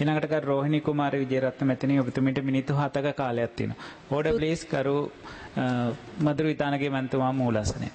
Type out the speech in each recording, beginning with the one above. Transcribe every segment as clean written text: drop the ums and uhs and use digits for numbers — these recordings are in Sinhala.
ඊළඟට කර රෝහිණී කුමාර විජේරත්න මෙතනින් ඔබතුමීට මිනිත්තු 7ක කාලයක් තියෙනවා. ඕඩර් ප්ලීස් කරු මధుර විතානගේ මන්තුමා මූලාසනයට.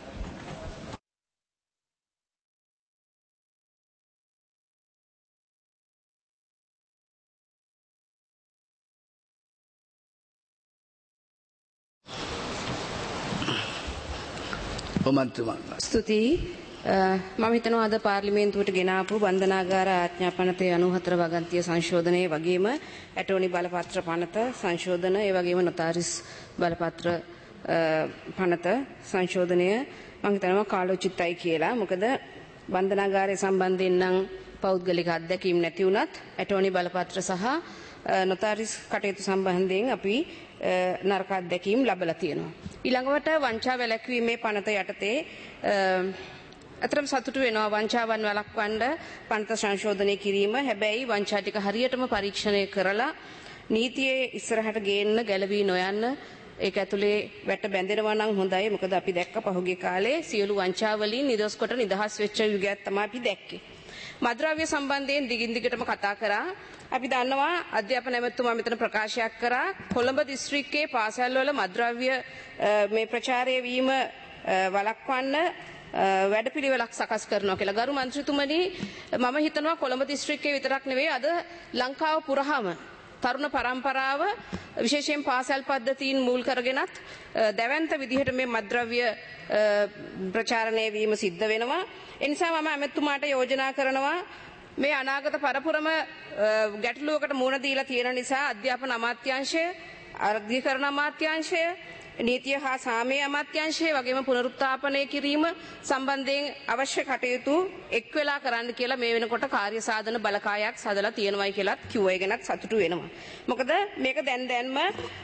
ස්තුතියි. මම හිතනවා අද පාර්ලිමේන්තුවට ගෙන ආපු බන්ධනාගාර ආඥා පනතේ 94 වගන්තිය සංශෝධනයේ වගේම ඇටෝනි බලපත්‍ර පනත සංශෝධන ඒ වගේම නොතාරිස් බලපත්‍ර පනත සංශෝධනය මම හිතනවා කාලෝචිතයි කියලා. මොකද බන්ධනාගාරය සම්බන්ධයෙන් නම් පෞද්ගලික අත්දැකීම් නැති වුණත් ඇටෝනි බලපත්‍ර සහ නොතාරිස් කටයුතු සම්බන්ධයෙන් අපි නරක අත්දැකීම් ලැබලා තියෙනවා. ඊළඟට වංචා වැළැක්වීමේ පනත යටතේ අතරම සතුටු වෙනවා වංචාවන් වළක්වන්න පනත සංශෝධනය කිරීම. හැබැයි වංචා ටික හරියටම පරීක්ෂණය කරලා නීතියේ ඉස්සරහට ගේන්න ගැලවී නොයන්න ඒක ඇතුලේ වැට බැඳෙනවා නම් හොඳයි. මොකද අපි දැක්ක පහුගිය කාලේ සියලු වංචා වලින් නිදොස් කොට නිදහස් වෙච්ච යුගයක් තමයි අපි දැක්කේ. මද්‍රව්‍ය සම්බන්ධයෙන් දිගින් දිගටම කතා කරා. අපි දන්නවා අධ්‍යාපන ඇමතුමා මෙතන ප්‍රකාශයක් කරා කොළඹ දිස්ත්‍රික්කයේ පාසල් වල මද්‍රව්‍ය මේ ප්‍රචාරය වීම වළක්වන්න වැඩපිළිවෙලක් සකස් කරනවා කියලා. ගරු මන්ත්‍රීතුමනි මම හිතනවා කොළඹ දිස්ත්‍රික්කයේ විතරක් නෙවෙයි අද ලංකාව පුරාම තරුණ පරම්පරාව විශේෂයෙන් පාසල් පද්ධතීන් මුල් කරගෙනත් දැවැන්ත විදිහට මේ මද්‍රව්‍ය ප්‍රචාරණය වීම සිද්ධ වෙනවා. ඒ නිසා මම ඇමතුමාට යෝජනා කරනවා මේ අනාගත පරපුරම ගැටලුවකට මුහුණ දීලා තියෙන නිසා අධ්‍යාපන අමාත්‍යාංශය, අධිකරණ අමාත්‍යාංශය, නීතිය හා සාමය අමාත්‍යාංශය වගේම පුනරුත්ථාපනය කිරීම සම්බන්ධයෙන් අවශ්‍ය කටයුතු එක් වෙලා කරන්න කියලා මේ වෙනකොට කාර්ය සාධන බලකායක් සදලා තියෙනවයි කියලාත් කිව්වා. ඒ ගැනත් සතුටු වෙනවා. මොකද මේක දැන්ම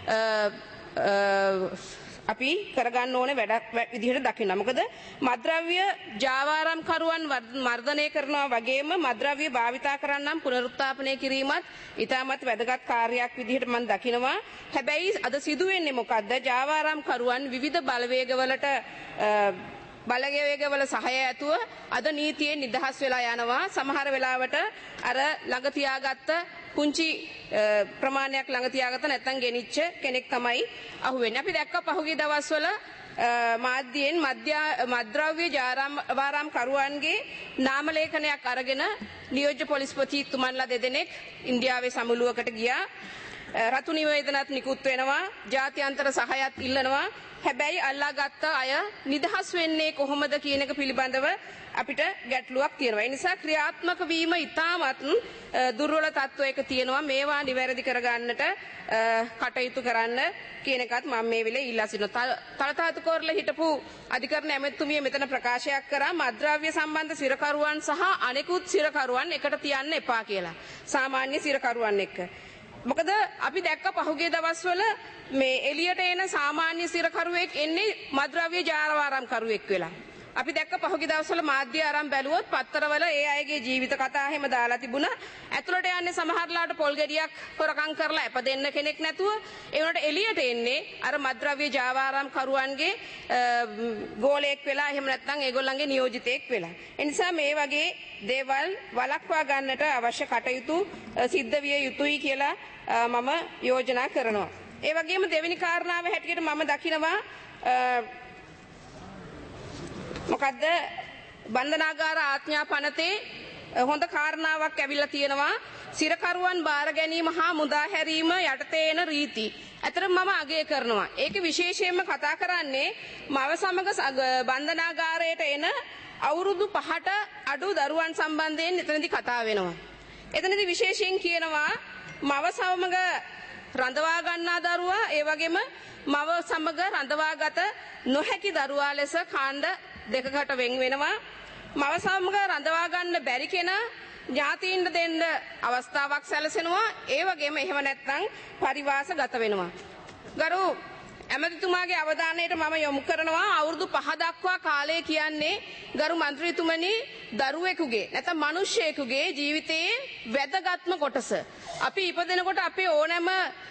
අපි කරගන්න ඕනේ වැඩක් විදිහට දකින්න. මොකද මද්‍රව්‍ය ජාවාරම් කරුවන් මර්ධනය කරනවා වගේම මද්‍රව්‍ය භාවිතා කරන්නම් පුනරුත්ථාපනය කිරීමත් ඉතාමත් වැදගත් කාර්යයක් විදිහට මම දකිනවා. හැබැයි අද සිදු වෙන්නේ මොකද්ද? ජාවාරම් කරුවන් විවිධ බලවේගවලට බලවේගවල සහාය ඇතුව අද නීතියෙන් නිදහස් වෙලා යනවා. සමහර වෙලාවට අර ළඟ තියාගත්ත පුංචි ප්‍රමාණයක් ළඟ තියාගත්ත නැත්නම් ගෙනිච්ච කෙනෙක් තමයි අහුවෙන්නේ. අපි දැක්ක පහුගිය දවස්වල මාධ්‍යයෙන් මද්‍රව්‍ය ජාවාරම් කරුවන්ගේ නාම ලේඛනයක් අරගෙන නියෝජ්‍ය පොලිස්පතිතුමන්ලා දෙදෙනෙක් ඉන්දියාවේ සමුළුවකට ගියා. රතු නිවේදනත් නිකුත් වෙනවා. ජාත්‍යන්තර සහායත් ඉල්ලනවා. හැබැයි අල්ලාගත්ත අය නිදහස් වෙන්නේ කොහොමද කියන එක පිළිබඳව අපිට ගැටලුවක් තියෙනවා. ඒ නිසා ක්‍රියාත්මක වීම ඉතාමත් දුර්වල තත්වයක තියෙනවා. මේවා නිවැරදි කරගන්නට කටයුතු කරන්න කියන එකත් මම මේ වෙලේ ඉල්ලා සිටිනවා. තලතාතු කෝරළ හිටපු අධිකරණ ඇමතුමිය මෙතන ප්‍රකාශයක් කරා මද්‍රව්‍ය සම්බන්ධ සිරකරුවන් සහ අනෙකුත් සිරකරුවන් එකට තියන්න එපා කියලා. සාමාන්‍ය සිරකරුවන් එක්ක. මොකද අපි දැක්ක පහුගිය දවස්වල මේ එළියට එන සාමාන්‍ය සිරකරුවෙක් එන්නේ මද්‍රව්‍ය ජාවාරම් කරුවෙක් වෙලා. අපි දැක්ක පහුගිය දවස්වල මාධ්‍ය ආරම් බැලුවොත් පත්තරවල ඒ අයගේ ජීවිත කතා හැම දාලා තිබුණා. ඇතුළට යන්නේ සමහරලාට පොල් ගෙඩියක් හොරකම් කරලා අපදෙන්න කෙනෙක් නැතුව ඒ වුණාට එළියට එන්නේ අර මද්‍රව්‍ය ජාවාරම් කරුවන්ගේ ගෝලයක් වෙලා එහෙම නැත්නම් ඒගොල්ලන්ගේ නියෝජිතයෙක් වෙලා. ඒ නිසා මේ වගේ දේවල් වළක්වා ගන්නට අවශ්‍ය කටයුතු සිද්ධ විය යුතුයි කියලා මම යෝජනා කරනවා. ඒ වගේම දෙවෙනි කාරණාව හැටියට මම දකිනවා මොකද්ද බන්ධනාගාර ආඥා පනතේ හොඳ කාරණාවක් ඇවිල්ලා තියෙනවා. සිරකරුවන් බාර ගැනීම හා මුදා හැරීම යටතේ එන රීති. ඇත්තටම මම අගය කරනවා. ඒක විශේෂයෙන්ම කතා කරන්නේ මව සමග බන්ධනාගාරයට එන අවුරුදු 5ට අඩු දරුවන් සම්බන්ධයෙන් එතනදී කතා වෙනවා. එතනදී විශේෂයෙන් කියනවා මව සමග රඳවා ගන්නා දරුවා ඒ වගේම මව සමග රඳවාගත නොහැකි දරුවා ලෙස කාණ්ඩ දෙකකට වෙන් වෙනවා. මව සමග රඳවා ගන්න බැරි කෙනා ඥාතීන්ට දෙන්න අවස්ථාවක් සැලසෙනවා. ඒ වගේම එහෙම නැත්නම් පරිවාස ගත වෙනවා. ගරු ඇමතිතුමාගේ අවධානයට මම යොමු කරනවා අවුරුදු 5 දක්වා කාලය කියන්නේ ගරු මන්ත්‍රීතුමනි දරුවෙකුගේ නැත්නම් මිනිහෙකුගේ ජීවිතයේ වැදගත්ම කොටස. අපි ඉපදෙනකොට අපේ ඕනෑම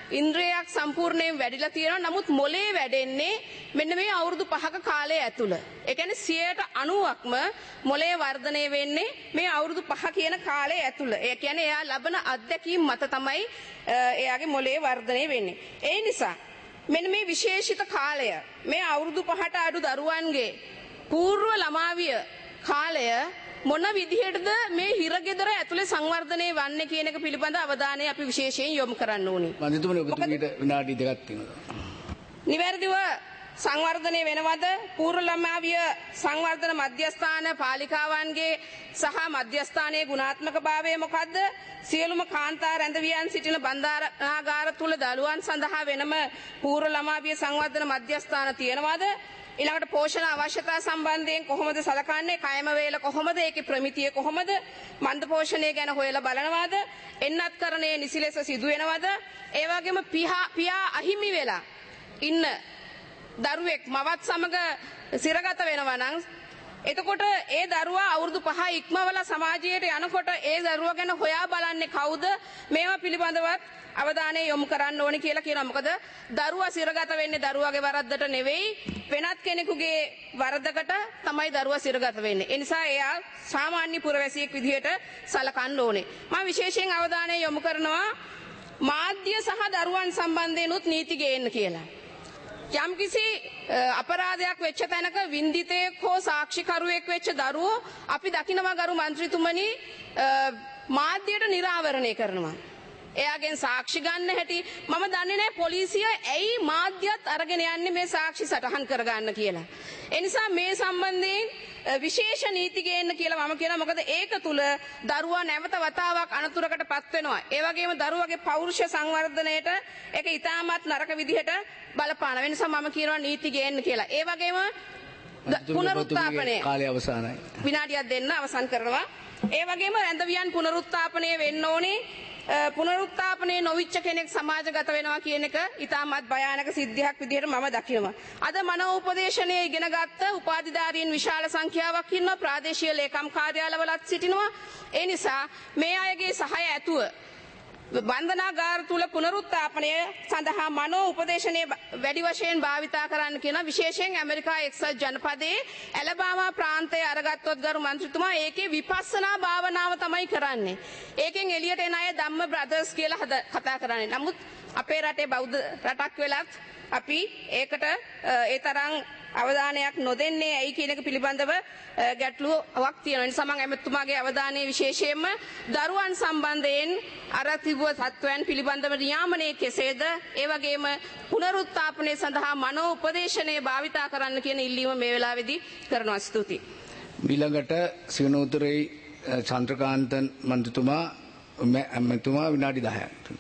ඉන්ද්‍රියක් සම්පූර්ණයෙන් වැඩිලා තියෙනවා. නමුත් මොලේ වැඩෙන්නේ මෙන්න මේ අවුරුදු 5ක කාලය ඇතුළ. ඒ කියන්නේ 90%ක්ම මොලේ වර්ධනය වෙන්නේ මේ අවුරුදු 5 කියන කාලය ඇතුළ. ඒ කියන්නේ එයා ලබන අත්දැකීම් මත තමයි එයාගේ මොලේ වර්ධනය වෙන්නේ. ඒ නිසා මෙන්න මේ විශේෂිත කාලය මේ අවුරුදු 5ට අඩු දරුවන්ගේ పూర్ව ළමාවිය කාලය මොන විදිහටද මේ හිරගෙදර ඇතුලේ සංවර්ධනය වන්නේ කියන එක පිළිබඳ අවධානය අපි විශේෂයෙන් යොමු කරන්න ඕනේ. මන්දිතුමනි ඔබතුමීට විනාඩි 2ක් තියෙනවා. නිවැරදිව සංවර්ධනය වෙනවද? పూర్ව ළමාවිය සංවර්ධන මධ්‍යස්ථාන පාලිකාවන්ගේ සහ මධ්‍යස්ථානයේ ගුණාත්මකභාවය මොකද්ද? සියලුම කාන්තා රැඳවියන් සිටින බන්ධනාගාර තුල දරුවන් සඳහා වෙනම పూర్ව ළමාවිය සංවර්ධන මධ්‍යස්ථාන තියෙනවද? ඊළඟට පෝෂණ අවශ්‍යතා සම්බන්ධයෙන් කොහොමද සලකන්නේ? කයම වේල කොහොමද? ඒකේ ප්‍රමිතිය කොහොමද? මන්ද පෝෂණය ගැන හොයලා බලනවද? එන්නත්කරණය නිසි ලෙස සිදු වෙනවද? ඒ වගේම පියා අහිමි වෙලා ඉන්න දරුවෙක් මවත් සමග සිරගත වෙනවා නම් එතකොට ඒ දරුවා අවුරුදු 5 ඉක්මවලා සමාජයට යනකොට ඒ දරුවා ගැන හොයා බලන්නේ කවුද? මේවා පිළිබඳවත් අවධානය යොමු කරන්න ඕනේ කියලා කියනවා. මොකද දරුවා සිරගත වෙන්නේ දරුවාගේ වරද්දට නෙවෙයි වෙනත් කෙනෙකුගේ වරදකට තමයි දරුවා සිරගත වෙන්නේ. ඒ නිසා එයා සාමාන්‍ය පුරවැසියෙක් විදිහට සලකන්න ඕනේ. මම විශේෂයෙන් අවධානය යොමු කරනවා මාධ්‍ය සහ දරුවන් සම්බන්ධයෙන් උත් නීති ගේන්න කියලා. යම්කිසි අපරාධයක් වෙච්ච තැනක වින්දිතයෙක් හෝ සාක්ෂිකරුවෙක් වෙච්ච දරුවෝ අපි දකිනවා ගරු මන්ත්‍රීතුමනි මාධ්‍යයට නිරාවරණය කරනවා. එයාගෙන් සාක්ෂි ගන්න හැටි මම දන්නේ නැහැ පොලිසිය ඇයි මාධ්‍යත් අරගෙන යන්නේ මේ සාක්ෂි සටහන් කරගන්න කියලා. ඒ නිසා මේ සම්බන්ධයෙන් විශේෂ නීති ගේන්න කියලා මම කියනවා. මොකද ඒක තුල දරුවා නැවත වතාවක් අනතුරකටපත් වෙනවා. ඒ වගේම දරුවගේ පෞරුෂ සංවර්ධනයට ඒක ඉතාමත් නරක විදිහට බලපාන. ඒ නිසා මම කියනවා නීති ගේන්න කියලා. ඒ වගේම පුනරුත්ථාපනය කාලය අවසానයි. විනාඩියක් දෙන්න අවසන් කරනවා. ඒ වගේම රැඳවියන් පුනරුත්ථාපනය වෙන්න ඕනේ. පුනරුත්ථාපනය නොවිච්ච කෙනෙක් සමාජගත වෙනවා කියන එක ඉතාමත් භයානක සිද්ධියක් විදිහට මම දකිනවා. අද මනෝ උපදේශනය ඉගෙන ගත්ත උපාධිධාරීන් විශාල සංඛ්‍යාවක් ඉන්නවා. ප්‍රාදේශීය ලේකම් කාර්යාලවලත් සිටිනවා. ඒ නිසා මේ අයගේ සහාය ඇතුව බන්ධනාගාර තුල පුනරුත්ථාපනය සඳහා මනෝ උපදේශනය වැඩි වශයෙන් භාවිතා කරන්න කියන විශේෂයෙන් ඇමරිකා එක්සත් ජනපදයේ ඇලබාමා ප්‍රාන්තයේ අරගත්තොත් ගරු මන්ත්‍රීතුමා ඒකේ විපස්සනා භාවනාව තමයි කරන්නේ. ඒකෙන් එළියට එන අය ධම්ම බ්‍රදර්ස් කියලා කතා කරන්නේ. නමුත් අපේ රටේ බෞද්ධ රටක් වෙලත් අපි ඒකට ඒ තරම් අවධානයක් නොදෙන්නේ ඇයි කියන එක පිළිබඳව ගැටලුවක් තියෙනවා. ඒ නිසා මම එමෙතුමාගේ අවධානය විශේෂයෙන්ම දරුවන් සම්බන්ධයෙන් අර තිබුව තත්වයන් පිළිබඳව නියාමනයේ කෙසේද ඒ වගේම පුනරුත්ථාපනය සඳහා මනෝ උපදේශනය භාවිතා කරන්න කියන ඉල්ලීම මේ වෙලාවේදී කරනවා. ස්තුතියි. ඊළඟට සිනෝතරේ චන්ද්‍රකාන්තන් මන්ත්‍රීතුමා විනාඩි 10ක්.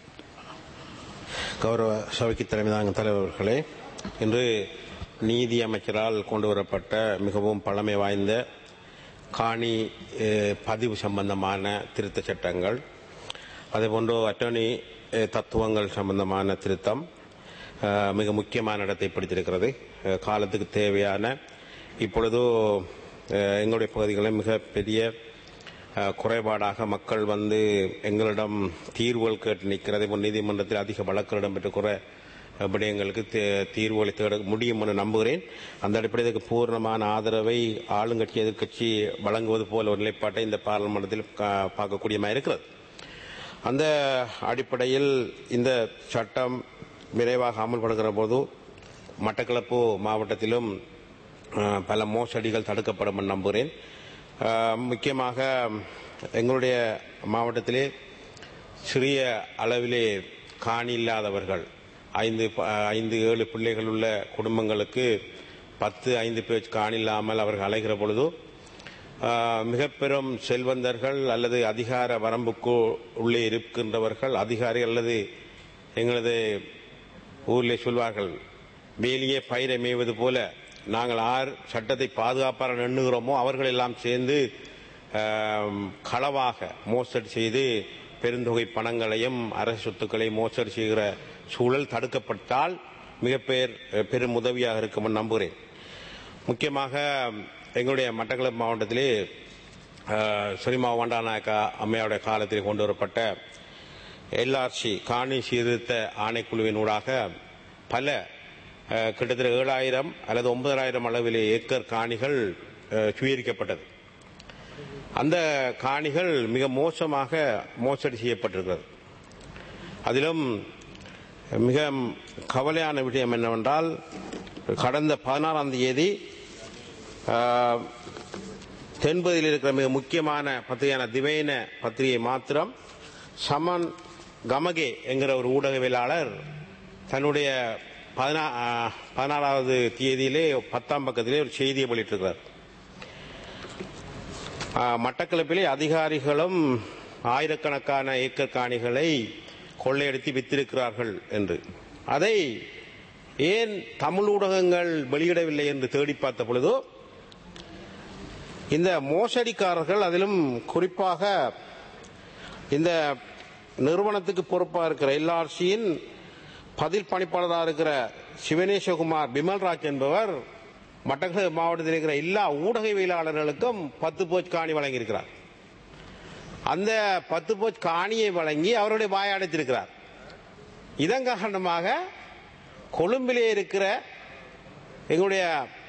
கௌரவ சபைக்கு தலைமை தாங்கும் தலைவர்களே, இன்று நீதி அமைச்சரால் கொண்டு வரப்பட்ட மிகவும் பழமை வாய்ந்த காணி பதிவு சம்பந்தமான திருத்த சட்டங்கள், அதேபோன்று அட்டர்னி தத்துவங்கள் சம்பந்தமான திருத்தம் மிக முக்கியமான இடத்தை பிடித்திருக்கிறது. காலத்துக்கு தேவையான இப்பொழுது எங்களுடைய பகுதிகளில் மிக பெரிய குறைபாடாக மக்கள் வந்து எங்களிடம் தீர்வுகள் கேட்டு நிற்கிறது. நீதிமன்றத்தில் அதிக வழக்குகள் இடம்பெற்ற விடயங்களுக்கு தீர்வுகளை தேட முடியும் என நம்புகிறேன். அந்த அடிப்படையில் பூர்ணமான ஆதரவை ஆளுங்கட்சி எதிர்க்கட்சி வழங்குவது போல ஒரு நிலைப்பாட்டை இந்த பாராளுமன்றத்தில் பார்க்கக்கூடியமாக இருக்கிறது. அந்த அடிப்படையில் இந்த சட்டம் விரைவாக அமல்படுகிற போது மட்டக்களப்பு மாவட்டத்திலும் பல மோசடிகள் தடுக்கப்படும் என நம்புகிறேன். முக்கியமாக எங்களுடைய மாவட்டத்திலே சிறிய அளவிலே காணி இல்லாதவர்கள் 5-7 பிள்ளைகள் உள்ள குடும்பங்களுக்கு 10-5 பேர் காணி இல்லாமல் அவர்கள் அலைகிற பொழுது மிக பெரும் செல்வந்தர்கள் அல்லது அதிகார வரம்புக்கு உள்ளே இருக்கின்றவர்கள் அதிகாரிகள் அல்லது எங்களது ஊரிலே சொல்வார்கள் வேலியே பயிரை மேய்வது போல நாங்கள் ஆர் சட்டத்தை பாதுகாப்பாக எண்ணுகிறோமோ அவர்கள் எல்லாம் சேர்ந்து களவாக மோசடி செய்து பெருந்தொகை பணங்களையும் அரசு சொத்துக்களையும் மோசடி செய்கிற சூழல் தடுக்கப்பட்டால் மிக பெரும் உதவியாக இருக்கும் நம்புகிறேன். முக்கியமாக எங்களுடைய மட்டக்களப்பு மாவட்டத்திலே ஸ்ரீமா வண்டாநாயக்கா அம்மையாருடைய காலத்தில் கொண்டு வரப்பட்ட எல்ஆர்சி காணி சீர்திருத்த ஆணைக்குழுவினூடாக பல கிட்டத்தட்ட 7,000 அல்லது 9,000 அளவிலே ஏக்கர் காணிகள் சுவீகரிக்கப்பட்டது. அந்த காணிகள் மிக மோசமாக மோசடி செய்யப்பட்டிருக்கிறது. அதிலும் மிக கவலையான விஷயம் என்னவென்றால், கடந்த 16ஆம் தேதி தென்பகுதியில் இருக்கிற மிக முக்கியமான பத்திரிகையான திவைன பத்திரிகை மாத்திரம் சமன் கமகே என்கிற ஒரு ஊடகவியலாளர் தன்னுடைய 16வது தேதியிலே 10ஆம் பக்கத்திலே ஒரு செய்தியை வெளியிட்டிருக்கிறார். மட்டக்களப்பிலே அதிகாரிகளும் ஆயிரக்கணக்கான ஏக்கர் காணிகளை கொள்ளையடித்து வித்திருக்கிறார்கள் என்று. அதை ஏன் தமிழ் ஊடகங்கள் வெளியிடவில்லை என்று தேடி பார்த்த பொழுதோ, இந்த மோசடிக்காரர்கள், அதிலும் குறிப்பாக இந்த நிறுவனத்துக்கு பொறுப்பாக இருக்கிற எல்ஆர்சியின் பதில் பணிப்பாளராக இருக்கிற சிவனேசகுமார் பிமல்ராஜ் என்பவர் மட்டக்களப்பு மாவட்டத்தில் இருக்கிற எல்லா ஊடகவியலாளர்களுக்கும் 10 போச் காணி வழங்கியிருக்கிறார். அந்த 10 போச் காணியை வழங்கி அவருடைய வாயை அடைத்திருக்கிறார். இதன் காரணமாக கொழும்பிலே இருக்கிற எங்களுடைய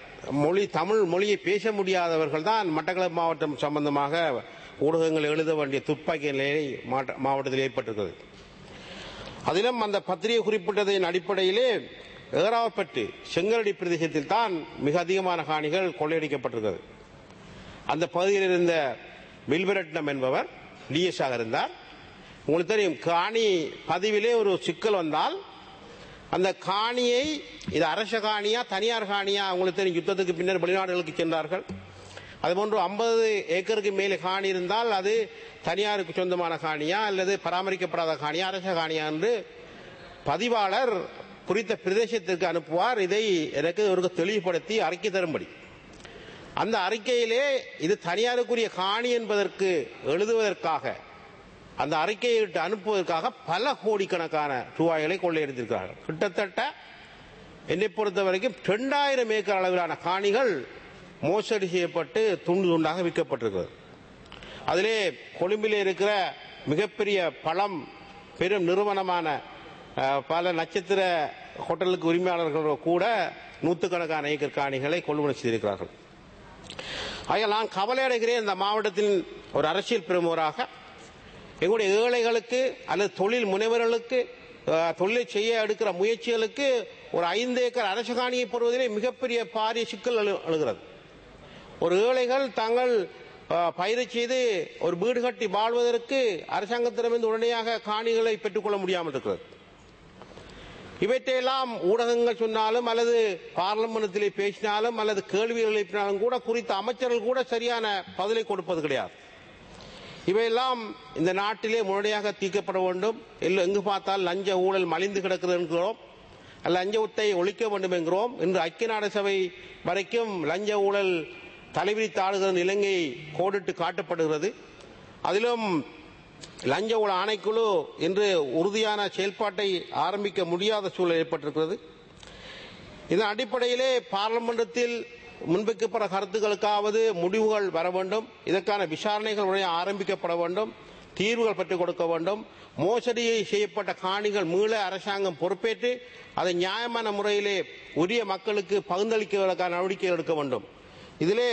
தமிழ் மொழியை பேச முடியாதவர்கள் தான் மட்டக்களப்பு மாவட்டம் சம்பந்தமாக ஊடகங்கள் எழுத வேண்டிய துப்பாக்கி நிலையை மாவட்டத்தில் ஏற்பட்டிருக்கிறது. அதிலும் அந்த பத்திரிகை குறிப்பிட்டதின் அடிப்படையிலே ஏறாவப்பட்டு செங்கலடி பிரதேசத்தில் தான் மிக அதிகமான காணிகள் கொள்ளையடிக்கப்பட்டிருக்கிறது. அந்த பகுதியில் இருந்த வில்வரட்னம் என்பவர் டிஎஸ் ஆக இருந்தார். உங்களுக்கு தெரியும், காணி பதிவிலே ஒரு சிக்கல் வந்தால் அந்த காணியை, இது அரச காணியா தனியார் காணியா, உங்களுக்கு தெரியும், யுத்தத்துக்கு பின்னர் வெளிநாடுகளுக்கு சென்றார்கள். அதுபோன்று 50 ஏக்கருக்கு மேலே காணி இருந்தால் அது தனியாருக்கு சொந்தமான காணியா அல்லது பராமரிக்கப்படாத காணியா அரச காணியா என்று பதிவாளர் குறித்த பிரதேசத்திற்கு அனுப்புவார். இதை எனக்கு ஒரு தெளிவுபடுத்தி அறிக்கை தரும்படி. அந்த அறிக்கையிலே இது தனியாருக்குரிய காணி என்பதற்கு எழுதுவதற்காக, அந்த அறிக்கையை அனுப்புவதற்காக பல கோடிக்கணக்கான ரூபாய்களை கொள்ளையடித்திருக்கிறார்கள். கிட்டத்தட்ட என்னை பொறுத்த வரைக்கும் 2000 ஏக்கர் அளவிலான காணிகள் மோசடி செய்யப்பட்டு துண்டு துண்டாக விற்கப்பட்டிருக்கிறது. அதிலே கொழும்பிலே இருக்கிற மிகப்பெரிய பழம் பெரும் நிறுவனமான பல நட்சத்திர ஹோட்டலுக்கு உரிமையாளர்கள் கூட நூற்றுக்கணக்கான ஏக்கர் காணிகளை கொள்வனை செய்திருக்கிறார்கள். ஆகையால் நான் கவலை அடைகிறேன். இந்த மாவட்டத்தின் ஒரு அரசியல் பிரமுகராக எங்களுடைய ஏழைகளுக்கு அல்லது தொழில் முனைவர்களுக்கு, தொழிலை செய்ய எடுக்கிற முயற்சிகளுக்கு ஒரு 5 ஏக்கர் அரசு காணியை பெறுவதிலே மிகப்பெரிய பாரிய சிக்கல் எழுகிறது. ஒரு ஏழைகள் தாங்கள் பயிரை செய்து ஒரு வீடு கட்டி வாழ்வதற்கு அரசாங்கத்திடமிருந்து உடனடியாக காணிகளை பெற்றுக்கொள்ள முடியாமல் இருக்கிறது. இவற்றையெல்லாம் ஊடகங்கள் சொன்னாலும் அல்லது பார்லிமென்ட்டிலே பேசினாலும் அல்லது கேள்விகள் எழுப்பினாலும் கூட குறித்த அமைச்சர்கள் கூட சரியான பதிலை கொடுப்பது கிடையாது. இவையெல்லாம் இந்த நாட்டிலே முன்னடியாக தீர்க்கப்பட வேண்டும். எங்கு பார்த்தால் லஞ்ச ஊழல் மலிந்து கிடக்கிறது என்கிறோம், லஞ்சத்தை ஒழிக்க வேண்டும் என்கிறோம். இன்று ஐக்கிய நாடு சபை வரைக்கும் லஞ்ச ஊழல் தலைவிரித்து ஆடுகிற நிலையை கோடிட்டு காட்டப்படுகிறது. அதிலும் லஞ்ச ஊழல் ஆணைக்குழு இன்று உறுதியான செயல்பாட்டை ஆரம்பிக்க முடியாத சூழல் ஏற்பட்டிருக்கிறது. இதன் அடிப்படையிலே பார்லிமென்ட்டில் முன்வைக்கப்பட்ட கருத்துக்களுக்காவது முடிவுகள் வர வேண்டும். இதற்கான விசாரணைகள் ஆரம்பிக்கப்பட வேண்டும். தீர்வுகள் பெற்றுக் கொடுக்க வேண்டும். மோசடி செய்யப்பட்ட காணிகள் மீள அரசாங்கம் பொறுப்பேற்று அதை நியாயமான முறையிலே உரிய மக்களுக்கு பகிர்ந்தளிப்பதற்கான நடவடிக்கை எடுக்க வேண்டும். இதிலே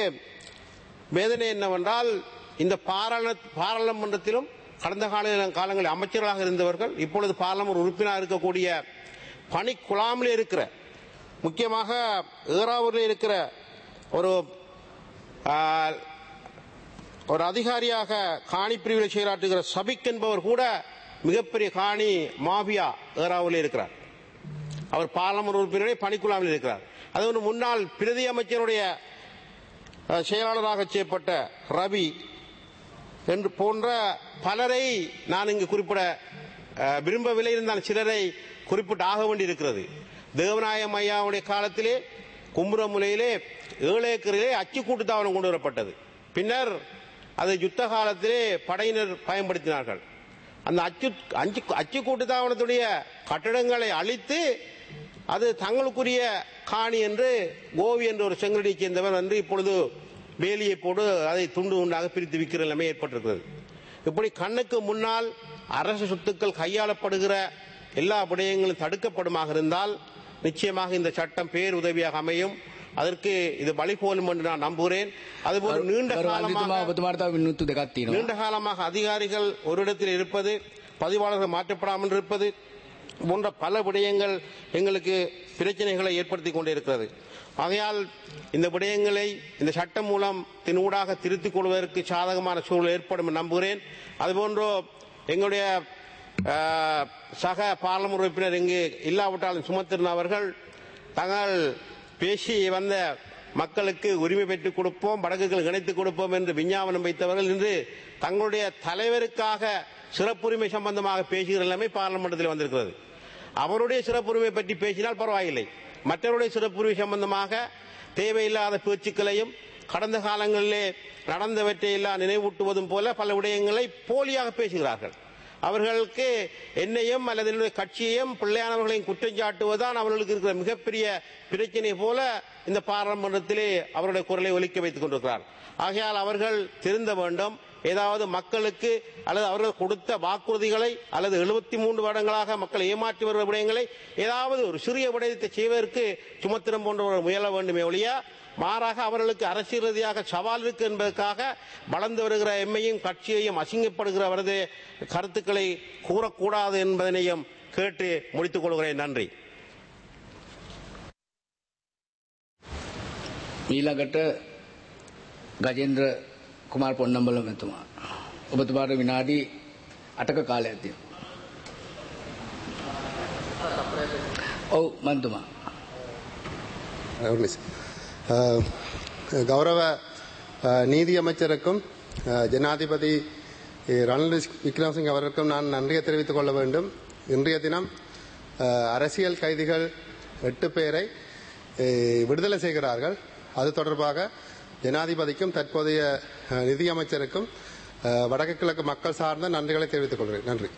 வேதனை என்னவென்றால், இந்த பாராளுமன்றத்திலும் கடந்த காலங்களில் அமைச்சர்களாக இருந்தவர்கள் இப்பொழுது பார்லிமென்ட் உறுப்பினராக இருக்கக்கூடிய பணி குழாமில் இருக்கிற, முக்கியமாக ஏறாவூரில் இருக்கிற ஒரு அதிகாரியாக காணி பிரிவில் செயலாற்றுகிற சபிக் என்பவர் கூட மிகப்பெரிய காணி மாபியா ஏறாவூரில் இருக்கிறார். அவர் பார்லிமென்ட் உறுப்பினரே பணிக்குழாமில் இருக்கிறார். அது ஒரு முன்னாள் பிரதி அமைச்சருடைய செயலாளராக செய்யப்பட்ட ரவி என்று போன்ற பலரை நான் இங்கு குறிப்பிட விரும்பவில்லை. இருந்தால் சிலரை குறிப்பிட்டு ஆக வேண்டியிருக்கிறது. தேவநாயகம் ஐயாவுடைய காலத்திலே கும்புரமுலையிலே 7 ஏக்கரிலே அச்சுக்கூட்டு தாவனம் கொண்டு வரப்பட்டது. பின்னர் அது யுத்த காலத்திலே படையினர் பயன்படுத்தினார்கள். அந்த அச்சுக்கூட்டு தாவனத்துடைய கட்டடங்களை அழித்து அது தங்களுக்குரிய காணி என்று கோவி என்ற ஒரு செங்கலடியை சேர்ந்தவர் என்று இப்பொழுது வேலியை போட்டு அதை துண்டு உண்டாக பிரித்து விற்கிற நிலைமை ஏற்பட்டிருக்கிறது. இப்படி கண்ணுக்கு முன்னால் அரசு சொத்துக்கள் கையாளப்படுகிற எல்லா விடயங்களும் தடுக்கப்படுமாக இருந்தால் நிச்சயமாக இந்த சட்டம் பேருதவியாக அமையும். அதற்கு இது வழிகோலும் என்று நான் நம்புகிறேன். அதுபோல் நீண்ட காலமாக அதிகாரிகள் ஒரு இடத்தில் இருப்பது, பதிவாளர்கள் மாற்றப்படாமல் இருப்பது போன்ற பல விடயங்கள் எங்களுக்கு பிரச்சனைகளை ஏற்படுத்தி கொண்டிருக்கிறது. ஆகையால் இந்த விடயங்களை இந்த சட்டம் மூலம் ஊடாக திருத்திக் கொள்வதற்கு சாதகமான சூழல் ஏற்படும் என்று நம்புகிறேன். அதுபோன்றோ எங்களுடைய சக பார்லமெண்ட் உறுப்பினர் இங்கு இல்லாவிட்டாலும் சுமத்திரன் அவர்கள் தங்கள் பேசி வந்த மக்களுக்கு உரிமை பெற்றுக் கொடுப்போம், வடக்குகள் இணைத்துக் கொடுப்போம் என்று விஞ்ஞாபனம் வைத்தவர்கள் இன்று தங்களுடைய தலைவருக்காக சிறப்புரிமை சம்பந்தமாக பேசுகிற நிலைமை பார்லமெண்டத்தில் வந்திருக்கிறது. அவருடைய சிறப்புரிமை பற்றி பேசினால் பரவாயில்லை, மற்றவருடைய சிறப்புரிமை சம்பந்தமாக தேவையில்லாத பேச்சுக்களையும் கடந்த காலங்களிலே நடந்தவற்றை எல்லாம் நினைவூட்டுவதும் போல பல விடயங்களை போலியாக பேசுகிறார்கள். அவர்களுக்கு என்னையும் அல்லது என்னுடைய கட்சியையும் பிள்ளையானவர்களையும் குற்றம் சாட்டுவதுதான் அவர்களுக்கு இருக்கிற மிகப்பெரிய பிரச்சனை போல இந்த பாராளுமன்றத்திலே அவருடைய குரலை ஒலிக்க வைத்துக் கொண்டிருக்கிறார். ஆகையால் அவர்கள் திருந்த வேண்டும். ஏதாவது மக்களுக்கு அல்லது அவர்கள் கொடுத்த வாக்குறுதிகளை அல்லது 73 வருடங்களாக மக்களை ஏமாற்றி வருகிற விடயங்களை ஏதாவது ஒரு சிறிய விடயத்தை செய்வதற்கு சுமத்திரம் போன்றவர்கள் முயல வேண்டுமே ஒழிய மாறாக அவர்களுக்கு அரசியல் ரீதியாக சவால் இருக்கு என்பதற்காக வளர்ந்து வருகிற எம்மையும் கட்சியையும் அசிங்கப்படுகிறவரது கருத்துக்களை கூறக்கூடாது என்பதனையும் கேட்டு முடித்துக் கொள்கிறேன். நன்றி. ඊළඟට ගජේන්ද්‍ර කුමාර පොන්නම්බල මැතිතුමා ඔබතුමාට විනාඩි 8ක කාලයක් තියෙනවා. ඔව් මන්තුමා. கௌரவ நீதி அமைச்சருக்கும் ஜனாதிபதி ரணில் விக்ரமசிங்க அவர்களுக்கும் நான் நன்றியை தெரிவித்துக் கொள்ள வேண்டும். இன்றைய தினம் அரசியல் கைதிகள் 8 பேரை விடுதலை செய்கிறார்கள். அது தொடர்பாக ஜனாதிபதிக்கும் தற்போதைய நிதியமைச்சருக்கும் வடக்கு கிழக்கு மக்கள் சார்ந்த நன்றிகளை தெரிவித்துக் கொள்கிறேன். நன்றி.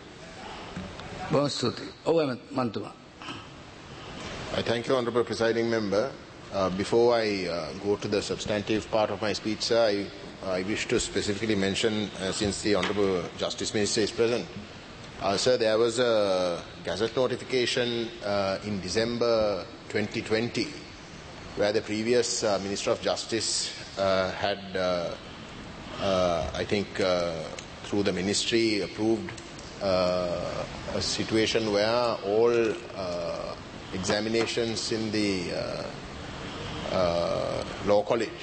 I thank you, Honourable Presiding Member. Before I go to the substantive part of my speech, sir, I wish to specifically mention, since the Honourable Justice Minister is present, sir, there was a gazette notification in December 2020 where the previous Minister of Justice had, I think, through the ministry approved a situation where all examinations in the law college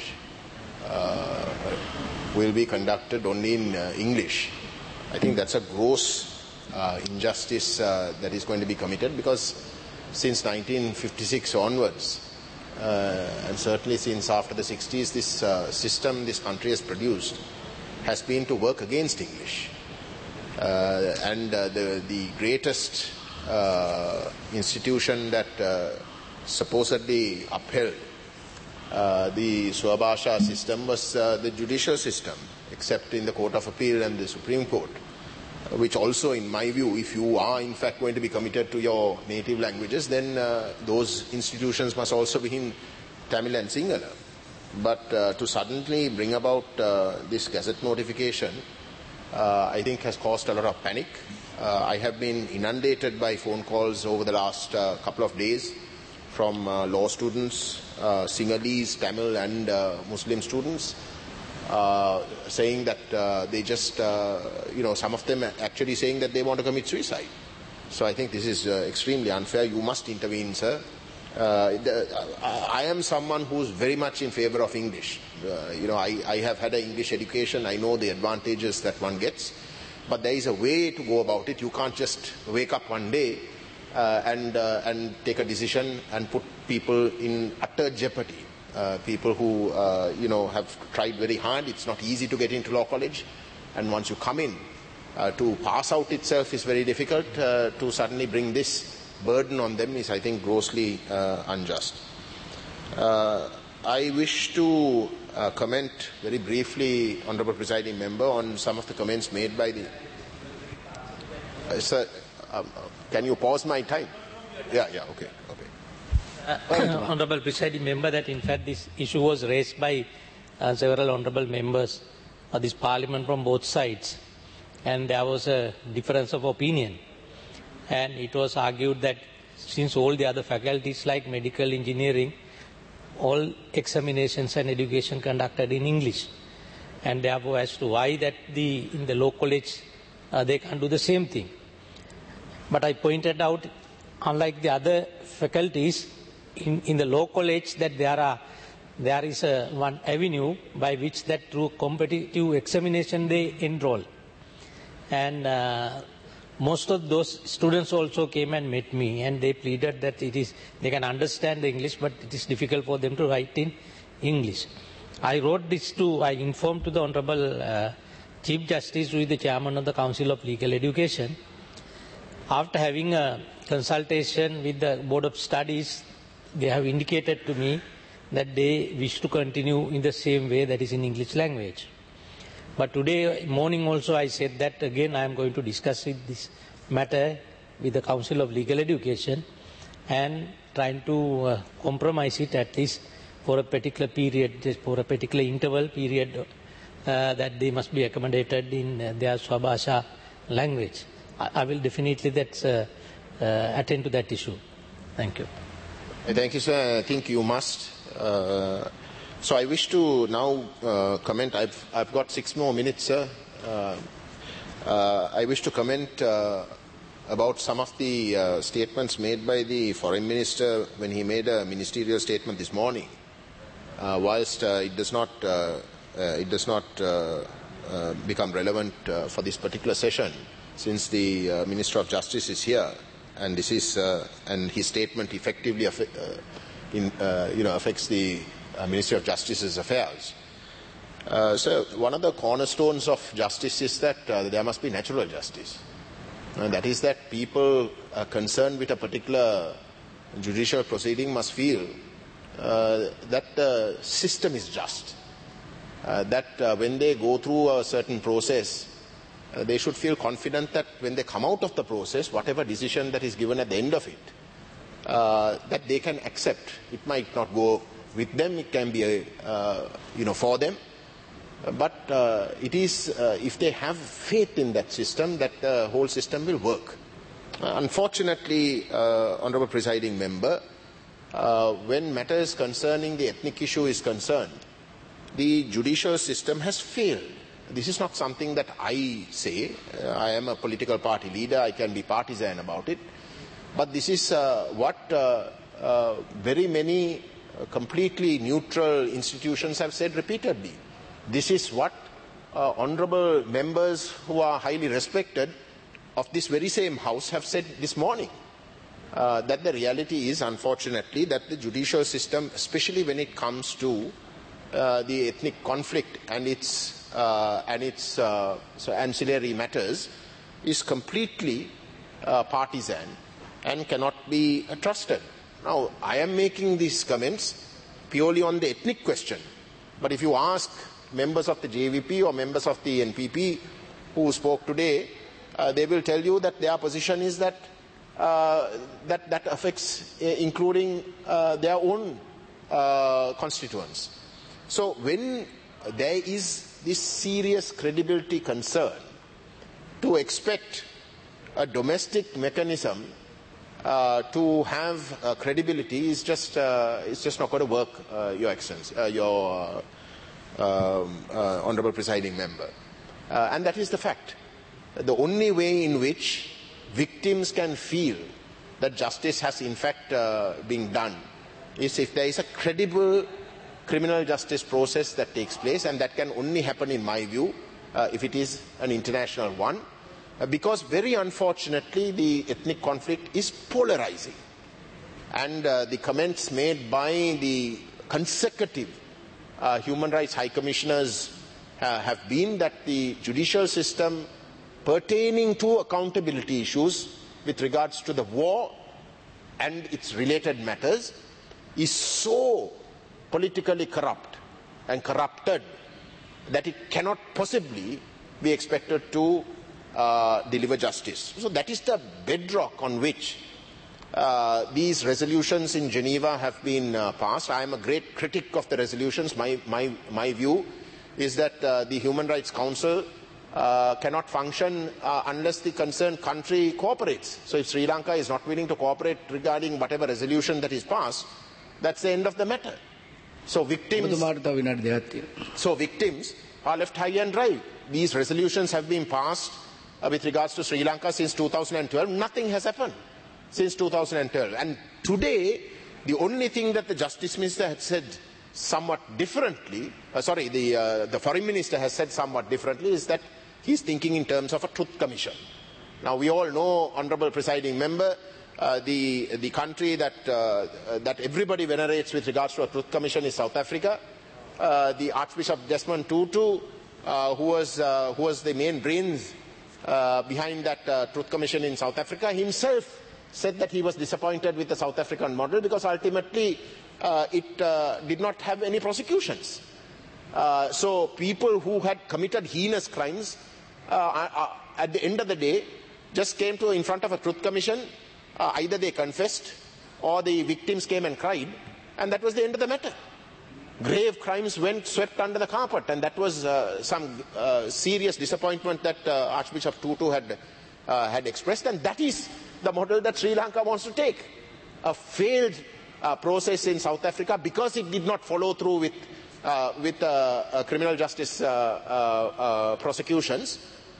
will be conducted only in English. I think that's a gross injustice that is going to be committed, because since 1956 onwards, and certainly since after the 60s, this system this country has produced has been to work against English. And the greatest institution that supposedly upheld the Swabhasha system was the judicial system, except in the Court of Appeal and the Supreme Court, which also, in my view, if you are in fact going to be committed to your native languages, then those institutions must also be in Tamil and Sinhala. But to suddenly bring about this gazette notification, I think has caused a lot of panic. I have been inundated by phone calls over the last couple of days from law students, Sinhalese, Tamil and Muslim students, saying that they just, some of them actually saying that they want to commit suicide. So I think this is extremely unfair. You must intervene, sir. I am someone who's very much in favor of English. I have had an English education. I know the advantages that one gets. But there is a way to go about it. You can't just wake up one day and take a decision and put people in utter jeopardy. People who, have tried very hard. It's not easy to get into law college. And once you come in, to pass out itself is very difficult. To suddenly bring this burden on them is, I think, grossly unjust. I wish to comment very briefly, Honourable Presiding Member, on some of the comments made by the... Sir, can you pause my time? Yeah, okay. Honourable Presiding Member, that in fact this issue was raised by several honourable members of this Parliament from both sides. and there was a difference of opinion. And it was argued that since all the other faculties like medical engineering, all examinations and education conducted in English, and therefore as to why that in the law college they can't do the same thing. But I pointed out, unlike the other faculties, in the law college that there is one avenue by which that through competitive examination they enroll. And most of those students also came and met me, and they pleaded that they can understand the English, but it is difficult for them to write in English. I informed to the Honorable Chief Justice, who is the Chairman of the Council of Legal Education. After having a consultation with the Board of Studies, they have indicated to me that they wish to continue in the same way, that is in English language. But today morning also I said that again I am going to discuss this matter with the Council of Legal Education and trying to compromise it at least for a particular period, just for a particular interval period that they must be accommodated in their Swabhasha language. I will definitely attend to that issue. Thank you. Thank you, sir. I think you must. So I wish to now comment. I've got 6 more minutes, sir. I wish to comment about some of the statements made by the Foreign Minister when he made a ministerial statement this morning. Whilst it does not become relevant for this particular session, since the Minister of Justice is here, and this is and his statement effectively affects the Ministry of Justice's affairs. So one of the cornerstones of justice is that there must be natural justice. And that is that people concerned with a particular judicial proceeding must feel that the system is just. That when they go through a certain process, they should feel confident that when they come out of the process, whatever decision that is given at the end of it, that they can accept. It might not go with them, it can be for them, but it is if they have faith in that system, that the whole system will work. Unfortunately, Honourable Presiding Member, when matters concerning the ethnic issue is concerned, the judicial system has failed. This is not something that I say. I am a political party leader, I can be partisan about it, but this is what very many completely neutral institutions have said repeatedly. This is what honourable members who are highly respected of this very same house have said this morning. That the reality is, unfortunately, that the judicial system, especially when it comes to the ethnic conflict and its ancillary matters, is completely partisan and cannot be trusted. Now, I am making these comments purely on the ethnic question, but if you ask members of the JVP or members of the NPP who spoke today, they will tell you that their position is that that affects including their own constituents. So when there is this serious credibility concern, to expect a domestic mechanism to have credibility is just not going to work, Your Excellency, your Honourable Presiding Member. And that is the fact. The only way in which victims can feel that justice has in fact been done is if there is a credible criminal justice process that takes place, and that can only happen, in my view, if it is an international one, because very unfortunately the ethnic conflict is polarizing, and the comments made by the consecutive human rights high commissioners have been that the judicial system pertaining to accountability issues with regards to the war and its related matters is so politically corrupt and corrupted that it cannot possibly be expected to deliver justice. So that is the bedrock on which these resolutions in Geneva have been passed. I am a great critic of the resolutions. My view is that the Human Rights Council cannot function unless the concerned country cooperates. So if Sri Lanka is not willing to cooperate regarding whatever resolution that is passed, that's the end of the matter. So victims are left high and dry. These resolutions have been passed with regards to Sri Lanka since 2012. Nothing has happened since 2012. And today, the only thing that the Justice Minister had said somewhat differently, the Foreign Minister has said somewhat differently, is that he's thinking in terms of a truth commission. Now we all know, Honourable Presiding Member, the country that everybody venerates with regards to a truth commission is South Africa. The Archbishop Desmond Tutu, who was the main brains behind that truth commission in South Africa, himself said that he was disappointed with the South African model because ultimately it did not have any prosecutions. So people who had committed heinous crimes at the end of the day just came in front of a truth commission. Either they confessed or the victims came and cried, and that was the end of the matter. Grave crimes went swept under the carpet, and that was some serious disappointment that Archbishop Tutu had expressed, and that is the model that Sri Lanka wants to take. A failed process in South Africa because it did not follow through with criminal justice prosecutions.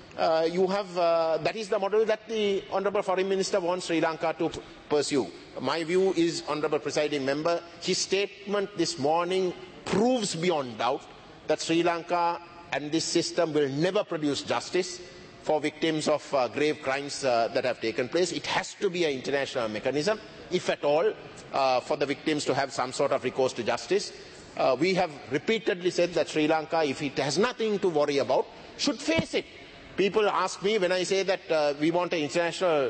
That is the model that the Honourable Foreign Minister wants Sri Lanka to pursue. My view is, Honourable Presiding Member, his statement this morning proves beyond doubt that Sri Lanka and this system will never produce justice for victims of grave crimes that have taken place. It has to be an international mechanism, if at all, for the victims to have some sort of recourse to justice. We have repeatedly said that Sri Lanka, if it has nothing to worry about, should face it. People ask me when I say that we want an international,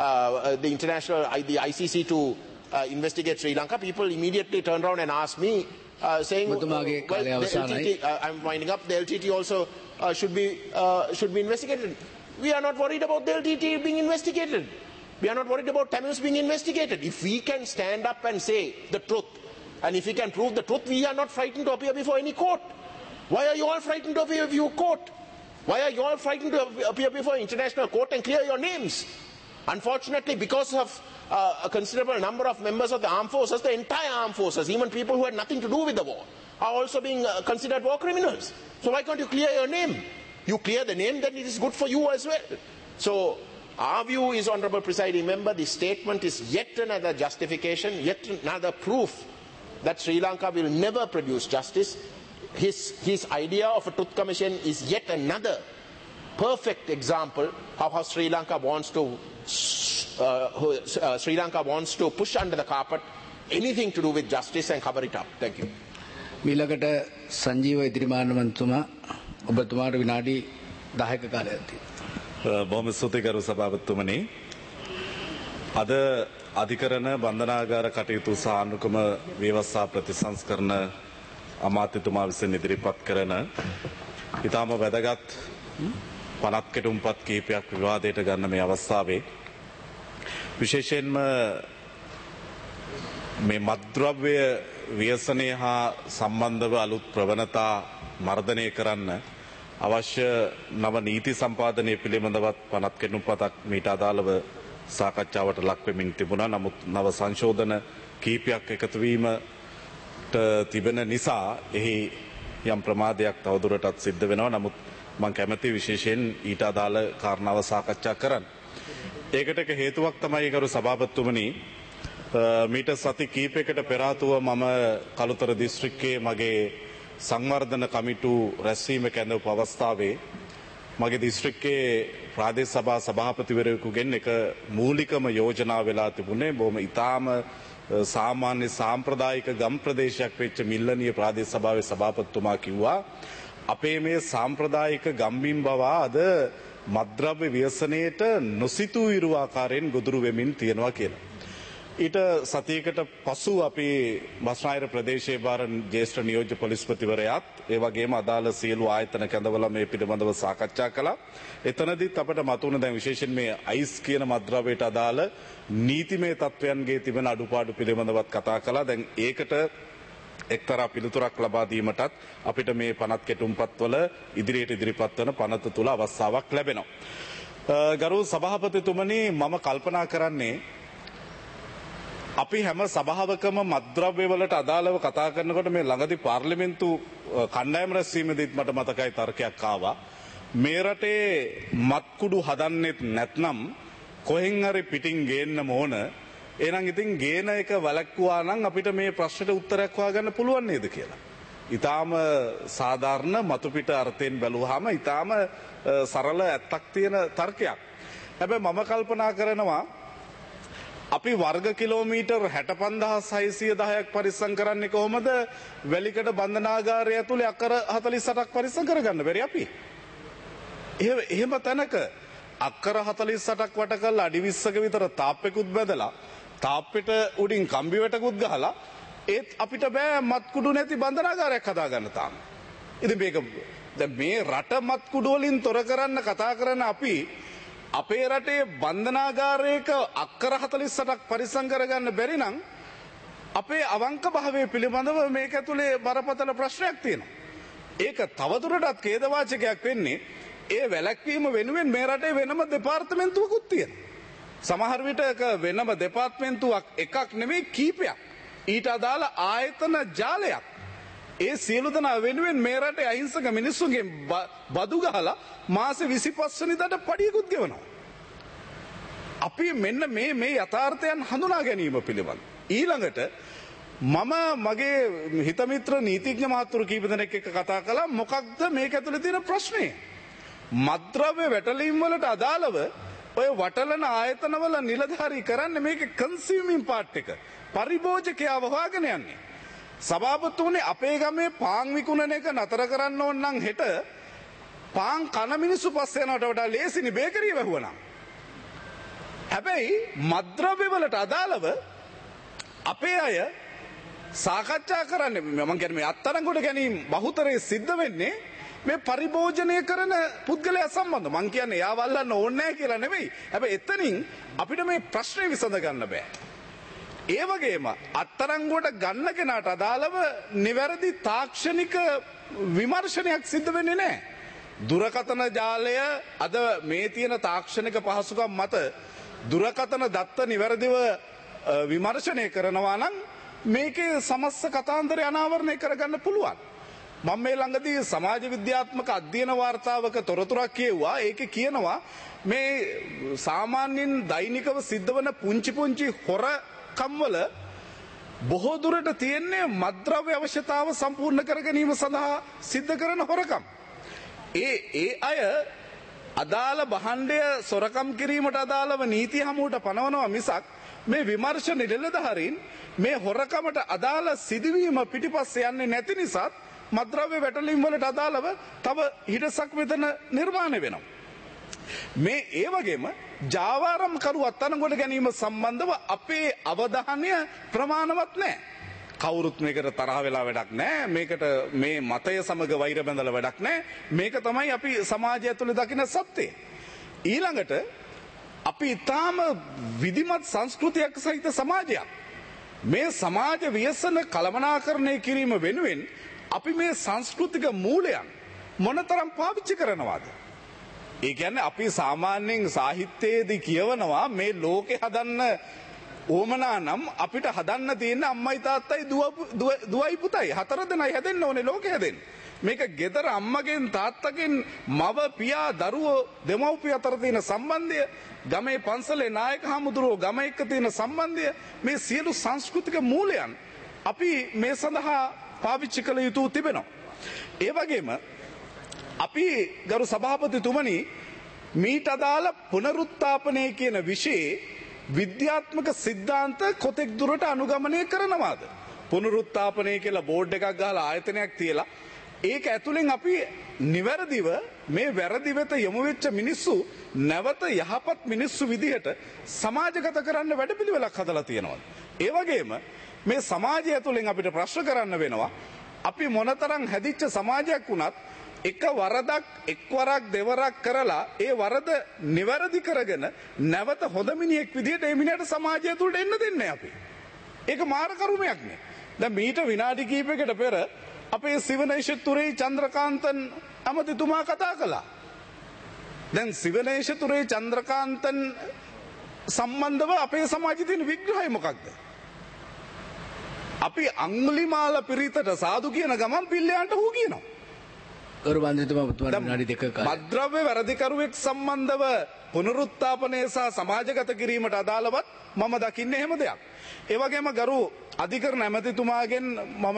the ICC to investigate Sri Lanka, people immediately turn around and ask me, saying, well, the LTT, I'm winding up, the LTT also should be investigated. We are not worried about the LTT being investigated. We are not worried about Tamils being investigated. If we can stand up and say the truth, and if we can prove the truth, we are not frightened to appear before any court. Why are you all frightened to appear before court? Why are you all frightened to appear before international court and clear your names? Unfortunately, because of a considerable number of members of the armed forces, the entire armed forces, even people who had nothing to do with the war, are also being considered war criminals. So why can't you clear your name? You clear the name, then it is good for you as well. So our view is, Honourable Presiding Member, the statement is yet another justification, yet another proof that Sri Lanka will never produce justice. His idea of a truth commission is yet another perfect example of how Sri Lanka wants to push under the carpet anything to do with justice and cover it up. Thank you. මීළඟට සංජීව ඉදිරිමාන මන්තුමා ඔබතුමාට විනාඩි 10ක කාලයක් තියෙනවා. බොහොම ස්තුතියි ගරු සභාපතිතුමනි. අද අධිකරණ බන්ධනාගාර කටයුතු සහ අනුකම ව්‍යවස්ථා ප්‍රතිසංස්කරණ අමාත්‍යතුමා විසින් ඉදිරිපත් කරන ඉතාම වැදගත් පනත් කෙටුම්පත් කිහිපයක් විවාදයට ගන්න මේ අවස්ථාවේ විශේෂයෙන්ම මේ මත්ද්‍රව්‍ය ව්‍යසනය හා සම්බන්ධව අලුත් ප්‍රවණතා මර්ධනය කරන්න අවශ්‍ය නව නීති සම්පාදනය පිළිබඳවත් පනත් කෙටුම්පතක් මීට අදාළව සාකච්ඡාවට ලක් වෙමින් තිබුණා. නමුත් නව සංශෝධන කිහිපයක් එකතු වීමට තිබෙන නිසා එහි යම් ප්‍රමාදයක් තවදුරටත් සිද්ධ වෙනවා. නමුත් මම කැමැති විශේෂයෙන් ඊට අදාළ කාරණාව සාකච්ඡා කරන්න. ඒකට එක හේතුවක් තමයි ගරු සභාපතිතුමනි, මීට සති කිහිපයකට පෙර ආතුව මම කළුතර දිස්ත්‍රික්කයේ මගේ සංවර්ධන කමිටු රැස්වීම කැඳවපු අවස්ථාවේ මගේ දිස්ත්‍රික්කයේ ප්‍රාදේශ සභා සභාපතිවරයෙකුගෙන් එක මූලිකම යෝජනා වෙලා තිබුණේ බොහොම ඉතාම සාමාන්‍ය සාම්ප්‍රදායික ගම් ප්‍රදේශයක් වෙච්ච මිල්ලනිය ප්‍රාදේශ සභාවේ සභාපතිතුමා කිව්වා අපේ මේ සාම්ප්‍රදායික ගම්බිම් බව අද මත්ද්‍රව්‍ය ව්‍යසනයට නොසිතූ ඉරු ආකාරයෙන් ගොදුරු වෙමින් තියෙනවා කියලා. ඊට සතියකට පසු අපි බස්නාහිර ප්‍රදේශයේ බාර ජ්‍යෙෂ්ඨ නියෝජ්‍ය පොලිස්පතිවරයාත් ඒ වගේම අදාළ සියලු ආයතන කැඳවලා මේ පිළිබඳව සාකච්ඡා කළා. එතනදිත් අපිට මතුවන දැන් විශේෂයෙන් මේ අයිස් කියන මත්ද්‍රව්‍යයට අදාළ නීතිමය තත්වයන්ගේ තිබෙන අඩුපාඩු පිළිබඳවත් කතා කළා. දැන් ඒකට එක්තරා පිළිතුරක් ලබා දීමටත් අපිට මේ පනත් කෙටුම්පත්වල ඉදිරියට ඉදිරිපත් වන පනත තුල අවස්ථාවක් ලැබෙනවා. ගරු සභාපතිතුමනි, මම කල්පනා කරන්නේ අපි හැම සභාවකම මත්ද්‍රව්‍ය වලට අදාළව කතා කරනකොට මේ ළඟදී පාර්ලිමේන්තු කණ්ඩායම රැස්වීමේදීත් මට මතකයි තර්කයක් ආවා. මේ රටේ මත්කුඩු හදන්නෙත් නැත්නම් කොහෙන් හරි පිටින් ගේන්න ඕන. එහෙනම් ඉතින් ගේන එක වැළැක්වුවා නම් අපිට මේ ප්‍රශ්නෙට උත්තරයක් හොයාගන්න පුළුවන් නේද කියලා. ඊටාම සාධාරණ මතු පිට අර්ථයෙන් බැලුවාම ඊටාම සරල ඇත්තක් තියෙන තර්කයක්. හැබැයි මම කල්පනා කරනවා අපි වර්ග කිලෝමීටර් 65610ක් පරිස්සම් කරන්නේ කොහොමද වැලිකඩ බන්ධනාගාරය ඇතුලේ අක්කර 48ක් පරිස්සම් කරගන්න බැරි අපි. එහෙම තැනක අක්කර 48ක් වට කරලා අඩි 20ක විතර තාප්පෙකුත් බැදලා තාප්පෙට උඩින් කම්බි වැටකුත් ගහලා ඒත් අපිට බෑ මත්කුඩු නැති බන්ධනාගාරයක් හදාගන්න තාම. ඉතින් මේක දැන් මේ රට මත්කුඩු වලින් තොර කරන්න කතා කරන අපි අපේ රටේ බන්ධනාගාරයක අක්කර 48ක් පරිස්සම් කරගන්න බැරි නම් අපේ අවංක භාවය පිළිබඳව මේක ඇතුලේ බරපතල ප්‍රශ්නයක් තියෙනවා. ඒක තවදුරටත් ඛේදවාචකයක් වෙන්නේ ඒ වැළැක්වීම වෙනුවෙන් මේ රටේ වෙනම දෙපාර්තමේන්තුවකුත් තියෙනවා. සමහර විටක වෙනම දෙපාර්තමේන්තුවක් එකක් නෙමෙයි කීපයක්. ඊට අදාළ ආයතන ජාලයක්. ඒ සියලු දෙනා වෙනුවෙන් මේ රටේ අහිංසක මිනිස්සුන්ගෙන් බදු ගහලා මාස 25 වෙනිදාට පඩියකුත් ගෙවනවා. අපි මෙන්න මේ යථාර්ථයන් හඳුනා ගැනීම පිළිබඳ. ඊළඟට මම මගේ හිතමිත්‍ර නීතිඥ මහතුරු කීප දෙනෙක් එක්ක කතා කළා මොකක්ද මේක ඇතුලේ තියෙන ප්‍රශ්නේ? මත්ද්‍රව්‍ය වැටලීම් වලට අදාළව ඔය වටලන ආයතනවල නිලධාරී කරන්නේ මේක කන්සියුමින් පාර්ට් එක. පරිභෝජකයාව හොයාගෙන යන්නේ. සභාපතිතුමනි, අපේ ගමේ පාන් විකුණන එක නතර කරන්න ඕන නම් හෙට පාන් කන මිනිස්සු පස්සේ යනවට වඩා ලේසිනි බේකරිය වැහුවනම්. හැබැයි මත්ද්‍රව්‍ය වලට අදාළව අපේ අය සාකච්ඡා කරන්නේ මම කියන්නේ මේ අත්අඩංගුවට ගැනීම බහුතරේ සිද්ධ වෙන්නේ මේ පරිභෝජනය කරන පුද්ගලයා සම්බන්ධ. මං කියන්නේ යා වල්ලන්න ඕනේ නැහැ කියලා නෙවෙයි. හැබැයි එතනින් අපිට මේ ප්‍රශ්නේ විසඳ ගන්න බෑ. ඒ වගේම අත්අඩංගුවට ගන්න කෙනාට අදාළව නිවැරදි තාක්ෂණික විමර්ශනයක් සිද්ධ වෙන්නේ නැහැ. දුරකථන ජාලය අද මේ තියෙන තාක්ෂණික පහසුකම් මත දුරකථන දත්ත නිවැරදිව විමර්ශනය කරනවා නම් මේකේ සමස්ත කතාන්දරය අනාවරණය කරගන්න පුළුවන්. මම මේ ළඟදී සමාජ විද්‍යාත්මක අධ්‍යයන වාර්තාවක තොරතුරක් කියුවා. ඒකේ කියනවා මේ සාමාන්‍යයෙන් දෛනිකව සිද්ධ වන පුංචි හොරකම් වල බොහෝ දුරට තියෙන්නේ මත්ද්‍රව්‍ය අවශ්‍යතාව සම්පූර්ණ කර ගැනීම සඳහා සිද්ධ කරන හොරකම්. ඒ අය අදාළ භාණ්ඩය සොරකම් කිරීමට අදාළව නීති හමුවට පනවනවා මිසක් මේ විමර්ශන නිලධාරීන් මේ හොරකමට අදාළ සිදුවීම පිටිපස්සේ යන්නේ නැති නිසා මත්ද්‍රව්‍ය වැටලීම් වලට අදාළව තව හිඩසක් මෙතන නිර්මාණය වෙනවා. මේ ඒ වගේම ජාවාරම්කරු අත්අඩංගුවට ගැනීම සම්බන්ධව අපේ අවධානය ප්‍රමාණවත් නැහැ. කවුරුත් මේකට තරහ වෙලා වැඩක් නැහැ. මේකට මේ මතය සමග වෛර බැඳලා වැඩක් නැහැ. මේක තමයි අපි සමාජය ඇතුලේ දකින සත්‍යය. ඊළඟට අපි ඊටාම විධිමත් සංස්කෘතියක් සහිත සමාජයක්. මේ සමාජ ව්‍යසන කළමනාකරණය කිරීම වෙනුවෙන් අපි මේ සංස්කෘතික මූලයන් මොනතරම් පාවිච්චි කරනවද? ඒ කියන්නේ අපි සාමාන්‍යයෙන් සාහිත්‍යයේදී කියවනවා මේ ලෝකේ හදන්න ඕමනා නම් අපිට හදන්න තියෙන අම්මයි තාත්තයි දුවයි පුතයි හතර දෙනයි හැදෙන්න ඕනේ ලෝකෙ හැදෙන්න. මේක ගෙදර අම්මගෙන් තාත්තගෙන් මව පියා දරුවෝ දෙමව්පිය අතර තියෙන සම්බන්ධය, ගමේ පන්සලේ නායක හමුදුරුවෝ ගම එක්ක තියෙන සම්බන්ධය, මේ සියලු සංස්කෘතික මූලයන් අපි මේ සඳහා පාවිච්චි කළ යුතු තිබෙනවා. ඒ වගේම අපි ගරු සභාපතිතුමනි මීට අදාළ පුනරුත්ථාපනය කියන විෂයේ විද්‍යාත්මක සිද්ධාන්ත කොතෙක් දුරට අනුගමනය කරනවාද? පුනරුත්ථාපනය කියලා බෝඩ් එකක් ගහලා ආයතනයක් තියලා ඒක ඇතුලෙන් අපි නිවැරදිව මේ වැරදි වෙත යොමු වෙච්ච මිනිස්සු නැවත යහපත් මිනිස්සු විදිහට සමාජගත කරන්න වැඩපිළිවෙලක් හදලා තියෙනවා. ඒ වගේම මේ සමාජය ඇතුලෙන් අපිට ප්‍රශ්න කරන්න වෙනවා. අපි මොනතරම් හැදිච්ච සමාජයක් වුණත් එක වරදක් එක්වරක් දෙවරක් කරලා ඒ වරද නිවැරදි කරගෙන නැවත හොඳ මිනිහෙක් විදිහට ඒ මිනිහට සමාජය තුළට එන්න දෙන්නේ අපි. ඒක මාර කරුමයක් නේ. දැන් මීට විනාඩි කිහිපයකට පෙර අපේ සිවනේශතුරේ චන්ද්‍රකාන්තන් අමතිතුමා කතා කළා. දැන් සිවනේශතුරේ චන්ද්‍රකාන්තන් සම්බන්ධව අපේ සමාජයේ තියෙන විග්‍රහය මොකක්ද? අපි අංගුලිමාල පිරිතට සාදු කියන ගමන් පිල්ලයන්ට හු කියනවා. මද්‍රව්‍ය වැරදිකරුවෙක් සම්බන්ධව පුනරුත්ථාපනය සහ සමාජගත කිරීමට අදාළවත් මම දකින්නේ එහෙම දෙයක්. ඒ වගේම ගරු අධිකරණ ඇමතිතුමාගෙන් මම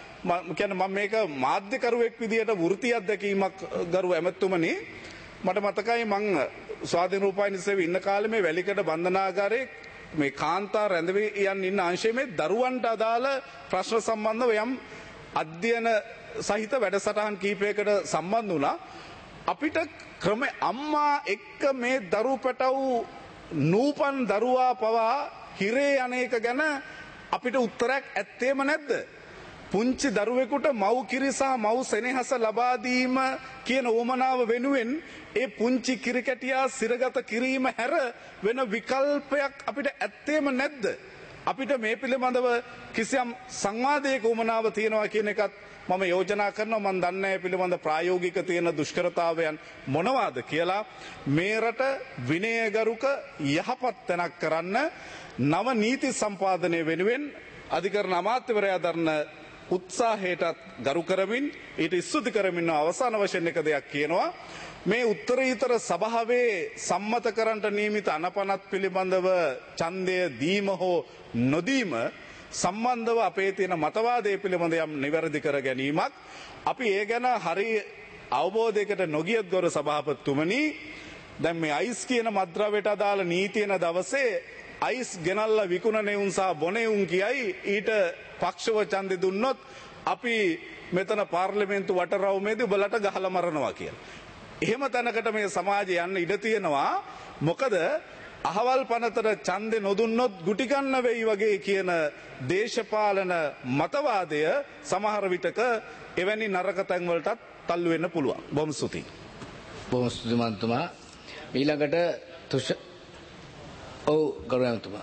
මේක මාධ්‍යකරුවෙක් විදියට වෘත්ති අත්දැකීමක් ගරු ඇමතිතුමනි මට මතකයි මං ස්වාධීන රූපවාහිනී සේවයේ ඉන්න කාලේ මේ වැලිකඩ බන්ධනාගාරයේ මේ කාන්තා රැඳවී යන ඉන්න අංශයේ මේ දරුවන්ට අදාළ ප්‍රශ්න සම්බන්ධව යම් අධ්‍යයන සහිත වැඩසටහන් කීපයකට සම්බන්ධ වුණා. අපිට අම්මා එක්ක මේ දරු පැටව් නූපන් දරුවා පවා හිරේ අනේක ගැන අපිට උත්තරයක් ඇත්තේම නැද්ද? පුංචි දරුවෙකුට මව් කිරි සහ මව් සෙනෙහස ලබා දීම කියන උවමනාව වෙනුවෙන් ඒ පුංචි කිරි කැටියා සිරගත කිරීම හැර වෙන විකල්පයක් අපිට ඇත්තේම නැද්ද? අපිට මේ පිළිබඳව කිසියම් සංවාදයක උවමනාව තියෙනවා කියන එකත් මම යෝජනා කරනවා. මම දන්නේ පිළිබඳ ප්‍රායෝගික තියෙන දුෂ්කරතාවයන් මොනවාද කියලා. මේ රට විනයගරුක යහපත් තැනක් කරන්න නව නීති සම්පාදනය වෙනුවෙන් අධිකරණ අමාත්‍යවරයා දරන උත්සාහයටත් ගරු කරමින් ඊට ස්තුති කරමින් අවසාන වශයෙන් එක දෙයක් කියනවා. මේ උත්තරීතර සභාවේ සම්මත කරන්නට නියමිත අනපනත් පිළිබඳව ඡන්දය දීම හෝ නොදීම සම්බන්ධව අපේ තියෙන මතවාදය පිළිබඳ යම් නිවැරදි කර ගැනීමක්. අපි ඒ ගැන හරි අවබෝධයකට නොගියත් ගොර සභාපතිතුමනි, දැන් මේ අයිස් කියන මද්‍රව්‍යයට අදාළ නීතියන දවසේ අයිස් ගෙනල්ලා විකුණන උන් සහ බොන උන් කියයි ඊට පක්ෂව ඡන්දෙ දුන්නොත් අපි මෙතන පාර්ලිමේන්තු වටරවුමේදී උඹලට ගහලා මරනවා කියලා. එහෙම තැනකට මේ සමාජය යන්න ඉඩ තියෙනවා. මොකද අහවල් පනතට ඡන්දෙ නොදුන්නොත් ගුටි ගන්න වෙයි වගේ කියන දේශපාලන මතවාදය සමහර විටක එවැනි නරක තැන් වලටත් තල්ලු වෙන්න පුළුවන්. බොහොම ස්තුතියි. බොහොම ස්තුතියි මන්තුමා. ඊළඟට ගරුතුමා.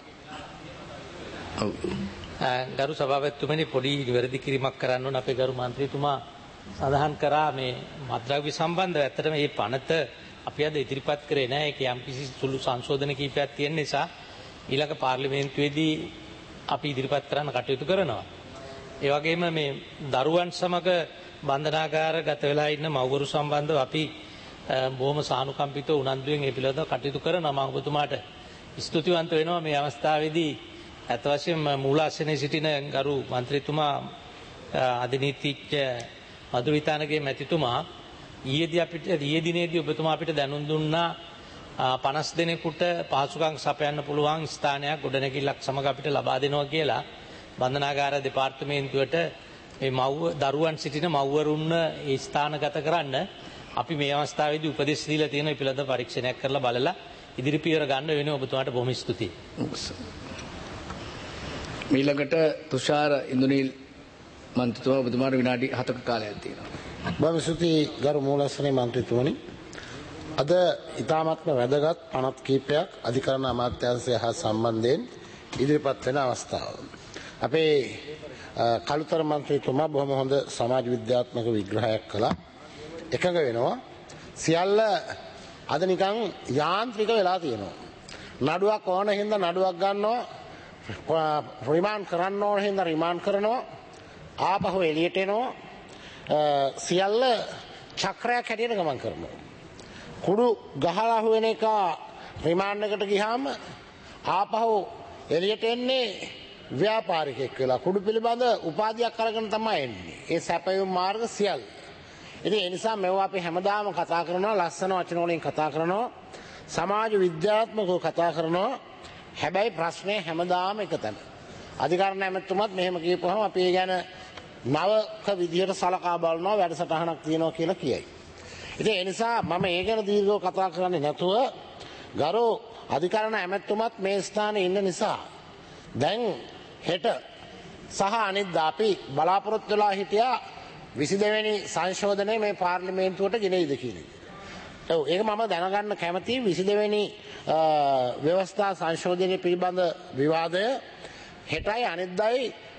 ගරු සභාපතිතුමනි පොඩි නිවැරදි කිරීමක් කරන්න ඕන. අපේ ගරු මන්ත්‍රීතුමා සඳහන් කරා මේ මත්ද්‍රව්‍ය සම්බන්ධව. ඇත්තටම මේ පනත අපි අද ඉදිරිපත් කරේ නැහැ. ඒක යම්කිසි සුළු සංශෝධන කීපයක් තියෙන නිසා ඊළඟ පාර්ලිමේන්තුවේදී අපි ඉදිරිපත් කරන්න කටයුතු කරනවා. ඒ වගේම මේ දරුවන් සමග බන්ධනාගාර ගත වෙලා ඉන්න මව්වරු සම්බන්ධව අපි බොහොම සානුකම්පිතව උනන්දුවෙන් ඒ පිළිබඳව කටයුතු කරනවා. මම ඔබතුමාට ස්තුතිවන්ත වෙනවා මේ අවස්ථාවේදී. අත වශයෙන්ම මූලාසනයේ සිටින ගරු මන්ත්‍රීතුමා අධිනීතිඥ මధుරිතානගේ මැතිතුමා ඊයේ දිනේදී ඔබතුමා අපිට දැනුම් දුන්නා 50 දෙනෙකුට පහසුකම් සපයන්න පුළුවන් ස්ථානයක් ගොඩනැගිල්ලක් සමග අපිට ලබා දෙනවා කියලා. බන්ධනාගාර දෙපාර්තමේන්තුවට මේ දරුවන් සිටින මව්වරුන් ඒ ස්ථානගත කරන්න අපි මේ අවස්ථාවේදී උපදෙස් දීලා තියෙන පිළිබඳ පරීක්ෂණයක් කරලා බලලා ඉදිරි පියවර ගන්න වෙන ඔබතුමාට බොහොම ස්තුතියි. ඊළඟට තුෂාර ඉන්දුනිල් මන්ත්‍රීතුමා ඔබතුමාට විනාඩි 7ක කාලයක් තියෙනවා. බොහොම ස්තුතියි ගරු මූලස්ථානයේ මන්ත්‍රීතුමනි. අද ඉතාමත්ම වැදගත් පනත් කීපයක් අධිකරණ අමාත්‍යාංශය හා සම්බන්ධයෙන් ඉදිරිපත් වෙන අවස්ථාව. අපේ කළුතර මන්ත්‍රීතුමා බොහොම හොඳ සමාජ විද්‍යාත්මක විග්‍රහයක් කළා. එකඟ වෙනවා. සියල්ල අද නිකන් යාන්ත්‍රික වෙලා තියෙනවා. නඩුවක් ඕන හින්දා නඩුවක් ගන්නවා. රිමාන්ඩ් කරන්න ඕන හින්දා රිමාන්ඩ් කරනවා. ආපහු එළියට එනවා. සියල්ල චක්‍රයක් හැටියට ගමන් කරනවා. කුඩු ගහලා හුවෙන එක රිමාන්ඩ් එකට ගියාම ආපහු එළියට එන්නේ ව්‍යාපාරිකයෙක් වෙලා කුඩු පිළිබඳ උපාධියක් අරගෙන තමයි එන්නේ. ඒ සැපයුම් මාර්ග සියල්ල. ඉතින් ඒ නිසා මේවා අපි හැමදාම කතා කරනවා, ලස්සන වචන වලින් කතා කරනවා, සමාජ විද්‍යාත්මකව කතා කරනවා. හැබැයි ප්‍රශ්නේ හැමදාම එක තැන. අධිකරණ ඇමතුමත් මෙහෙම කියපුවම අපි ඒ ගැන නවක විදියට සලකා බලනවා, වැඩසටහනක් තියෙනවා කියලා කියයි. ඉතින් ඒ නිසා මම ඒ ගැන දීර්ඝව කතා කරන්නේ නැතුව ගරු අධිකරණ ඇමතුමත් මේ ස්ථානයේ ඉන්න නිසා දැන් හෙට සහ අනිද්දා අපි බලාපොරොත්තු වෙලා හිටියා 22 වෙනි සංශෝධනය මේ පාර්ලිමේන්තුවට ගෙනෙයිද කියන එක. ඒක මම දැනගන්න කැමතියි. 22 වෙනි ව්‍යවස්ථා සංශෝධනය පිළිබඳ විවාදය හෙටයි අනිද්දායි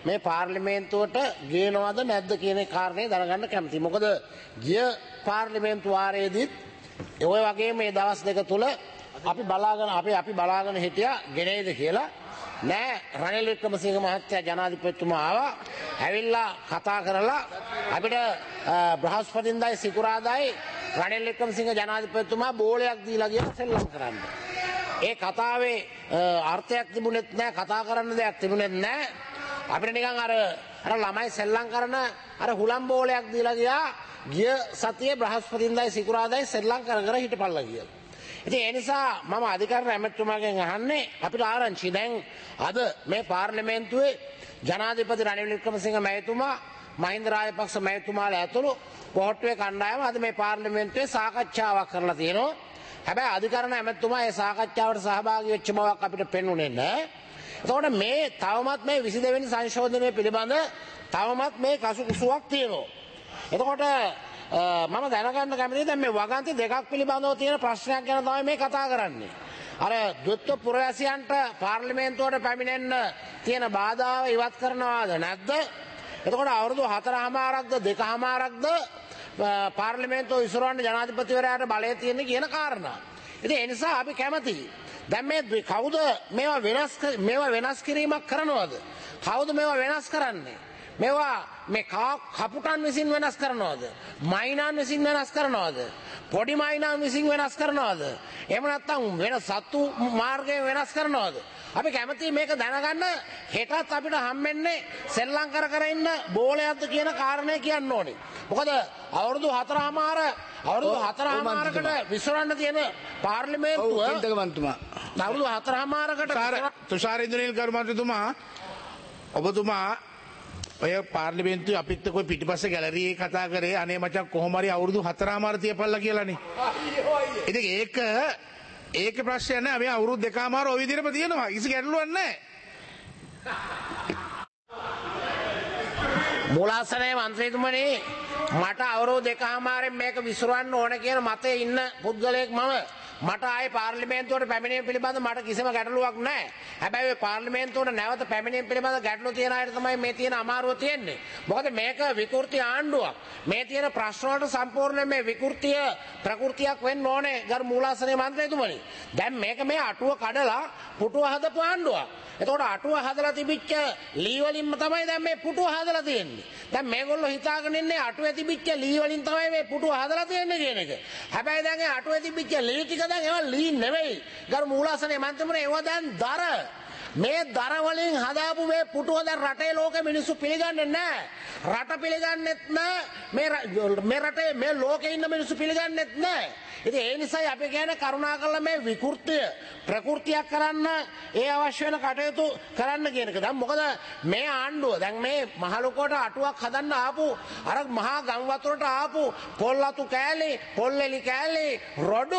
මේ පාර්ලිමේන්තුවට ගේනවද නැද්ද කියන කාරණේ දැනගන්න කැමතියි. මොකද ගිය පාර්ලිමේන්තු වාරයේදීත් ඔය වගේ මේ දවස් දෙක තුල අපි බලාගෙන හිටියා ගෙනේද කියලා. නෑ රනිල් වික්‍රමසිංහ මහත්තයා ජනාධිපතිතුමා ආවා. ඇවිල්ලා කතා කරලා අපිට බ්‍රහස්පතින්දායි සිකුරාදායි රනිල් වික්‍රමසිංහ ජනාධිපතිතුමා බෝලයක් දීලා ගියා සෙල්ලම් කරන්න. ඒ කතාවේ අර්ථයක් තිබුණෙත් නෑ, කතා කරන්න දෙයක් තිබුණෙත් නෑ. අපිට නිකන් අර ළමයි සෙල්ලම් කරන අර හුලම් බෝලයක් දීලා ගියා. ගිය සතියේ බ්‍රහස්පතින්දායි සිකුරාදායි සෙල්ලම් කර හිටපල්ලා කියලා. ඉතින් ඒ නිසා මම අධිකරණ ඇමතුමාගෙන් අහන්නේ අපිට ආරංචි දැන් අද මේ පාර්ලිමේන්තුවේ ජනාධිපති රනිල් වික්‍රමසිංහ මහතුමා මහින්ද රාජපක්ෂ මහතුමාලා ඇතුළු කොහොට්ටුවේ කණ්ඩායම අද මේ පාර්ලිමේන්තුවේ සාකච්ඡාවක් කරලා තියෙනවා. හැබැයි අධිකරණ ඇමතුමා ඒ සාකච්ඡාවට සහභාගී වෙච්ච බවක් අපිට පෙන්වුනේ නැහැ. එතකොට මේ තවමත් මේ 22 වෙනි සංශෝධනය පිළිබඳ තවමත් මේ කසුකුසුවක් තියෙනවා. එතකොට මම දැනගන්න කැමතියි දැන් මේ වගන්ති දෙකක් පිළිබඳව තියෙන ප්‍රශ්නයක් ගැන තමයි මේ කතා කරන්නේ. අර ද්විත්ව පුරවැසියන්ට පාර්ලිමේන්තුවට පැමිණෙන්න තියෙන බාධාව ඉවත් කරනවාද නැද්ද? එතකොට අවුරුදු 4මාරක්ද 2මාරක්ද පාර්ලිමේන්තුව විසිරවන්න ජනාධිපතිවරයාට බලය තියෙන කියන කාරණා. ඉතින් ඒ නිසා අපි කැමතියි දැන් මේ කවුද මේවා වෙනස් කිරීමක් කරනවද? කවුද මේවා වෙනස් කරන්නේ? මේවා මේ කපුටන් විසින් වෙනස් කරනවද? මයිනන් විසින් වෙනස් කරනවද? පොඩි මයිනන් විසින් වෙනස් කරනවද? එහෙම නැත්නම් වෙන සත්තු මාර්ගයෙන් වෙනස් කරනවද? අපි කැමතියි මේක දැනගන්න. හෙටත් අපිට හම්බෙන්නේ සෙල්ලම් කර ඉන්න බෝලයක්ද කියන කාරණේ කියන්න ඕනේ. මොකද අවුරුදු 4මාරකට විසරන්න තියෙන පාර්ලිමේන්තුව අවුරුදු 4මාරකට තුෂාර ඉන්ද්‍රනීල් කර්මන්ත්‍රීතුමා ඔබතුමා ඔය පාර්ලිමේන්තුවේ අපිත් එක්ක පිටිපස්සේ ගැලරියේ කතා කරේ අනේ මචං කොහොම හරි අවුරුදු 4මාර තියපල්ලා කියලානේ. ඉතින් ඒක ප්‍රශ්නයක් නෑ. අපි අවුරුදු 2මාර ඔය විදිහටම තියෙනවා. කිසි ගැටලුවක් නෑ. මූලාසනයේ මන්ත්‍රීතුමනි මට අවුරුදු 2මාරෙන් මේක විසිරවන්න ඕන කියන මතයේ ඉන්න පුද්ගලයෙක් මම. මට ආයේ පාර්ලිමේන්තුවට පැමිණීම පිළිබඳ මට කිසිම ගැටලුවක් නැහැ. හැබැයි ඔය පාර්ලිමේන්තුවට නැවත පැමිණීම පිළිබඳ ගැටලු තියෙන අයට තමයි මේ තියෙන අමාරුව තියෙන්නේ. මොකද මේක විකෘති ආණ්ඩුවක්. මේ තියෙන ප්‍රශ්න වලට සම්පූර්ණ මේ විකෘතිය ප්‍රകൃතියක් වෙන්න ඕනේ ගරු මූලාසනයේ මන්ත්‍රීතුමනි. දැන් මේක මේ අටුව කඩලා පුටුව හදපු ආණ්ඩුවක්. එතකොට අටුව හදලා තිබිච්ච ලී වලින්ම තමයි දැන් මේ පුටුව හදලා තියෙන්නේ. දැන් මේගොල්ලෝ හිතාගෙන ඉන්නේ අටුවේ තිබිච්ච ලී වලින් තමයි මේ පුටුව හදලා තියෙන්නේ කියන එක. හැබැයි දැන් ඒ අටුවේ තිබිච්ච ලී ටික දැන් ඒවා ලී නෙවෙයි. ගරු මූලාසනයේ මන්ත්‍රීතුමනි ඒවා දැන් දර. මේ දර වලින් හදාපු මේ පුටුව දැන් රටේ ලෝකෙ මිනිස්සු පිළිගන්නේ නැහැ. රට පිළිගන්නෙත් නැහැ. මේ රටේ මේ ලෝකේ ඉන්න මිනිස්සු පිළිගන්නෙත් නැහැ. ඉතින් ඒ නිසායි අපි කියන්නේ කරුණාකරලා මේ විකෘතිය ප්‍රകൃතියක් කරන්න ඒ අවශ්‍ය වෙන කටයුතු කරන්න කියන එක. දැන් මොකද මේ ආණ්ඩුව දැන් මේ මහලොකෝට අටුවක් හදන්න ආපු අර මහා ගම් වතුරට ආපු පොල් අතු කෑලි, පොල්ලෙලි කෑලි, රොඩු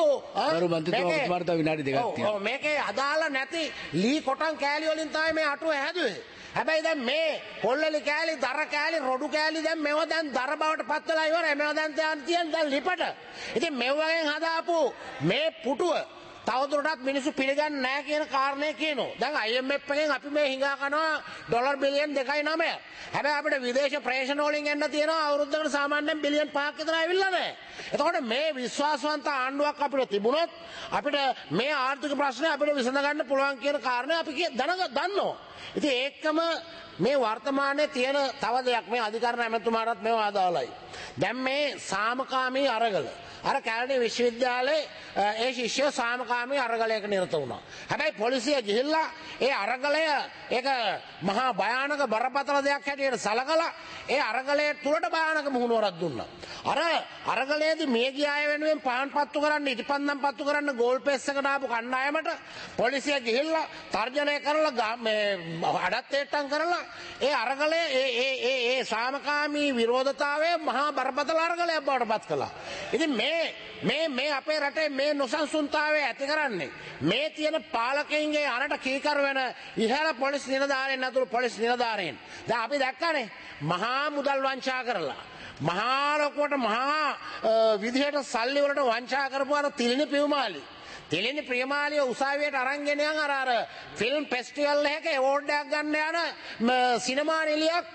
මේකේ අදාළ නැති ලී කොටන් කෑලි වලින් තමයි මේ අටුව හැදුවේ. හැබැයි දැන් මේ පොල්ලෙලි කෑලි, දර කෑලි, රොඩු කෑලි දැන් මේවා දැන් දර බවට පත් වෙලා ඉවරයි. මේවා දැන් තියෙන දැන් ලිපට. ඉතින් මෙවගෙන් හදාපු මේ පුටුව තවදුරටත් මිනිස්සු පිළිගන්නේ නැහැ කියන කාරණේ කියනවා. දැන් IMF එකෙන් අපි මේ හිඟා කරනවා ඩොලර් බිලියන් 2.9. හැබැයි අපිට විදේශ ප්‍රේෂණ වලින් එන්න තියෙනවා අවුරුද්දකට සාමාන්‍යයෙන් බිලියන් 5ක් විතර ඇවිල්ලා නැහැ. එතකොට මේ විශ්වාසවන්ත ආණ්ඩුවක් අපිට තිබුණොත් අපිට මේ ආර්ථික ප්‍රශ්නේ අපිට විසඳ ගන්න පුළුවන් කියන කාරණේ අපි දන්නවා. ඉතින් ඒකම මේ වර්තමානයේ තියෙන තව දෙයක් මේ අධිකරණ ඇමතුමාටත් මේව අදාළයි. දැන් මේ සාමකාමී අරගල අර කැලණි විශ්වවිද්‍යාලයේ ඒ ශිෂ්‍යයෝ සාමකාමී අරගලයක නිරත වුණා. හැබැයි පොලිසිය ගිහිල්ලා ඒ අරගලය ඒක මහා භයානක බරපතල දෙයක් හැටියට සලකලා ඒ අරගලයේ තුලට භයානක මුහුණුවරක් දුන්නා. අර අරගලයේදී මිය ගිය අය වෙනුවෙන් පාන් පත්තු කරන්න, ඉටිපන්දම් පත්තු කරන්න ගෝල් පේස් එකට ආපු කණ්ඩායමට පොලිසිය ගිහිල්ලා තර්ජනය කරලා මේ අඩත්තේට්ටම් කරලා ඒ අරගලය ඒ සාමකාමී විරෝධතාවය මහා බරපතල අරගලයක් බවට පත් කළා. ඉතින් මේ අපේ රටේ මේ නොසන්සුන්තාවය ඇති කරන්නේ මේ තියෙන පාලකයින්ගේ අරට කීකරු වෙන ඉහළ පොලිස් නිලධාරීන් ඇතුළු පොලිස් නිලධාරීන්. දැන් අපි දැක්කනේ මහා මුදල් වංචා කරලා මහා ලොකුවට මහා විදිහට සල්ලි වලට වංචා කරපු අර තිලිනි පියුමාලි තිලිනි ප්‍රියමාලිය උසාවියට අරන් ගෙන යන අර ෆිල්ම් ෆෙස්ටිවල් එකක ඇවෝඩ් එකක් ගන්න යන සිනමා නිලියක්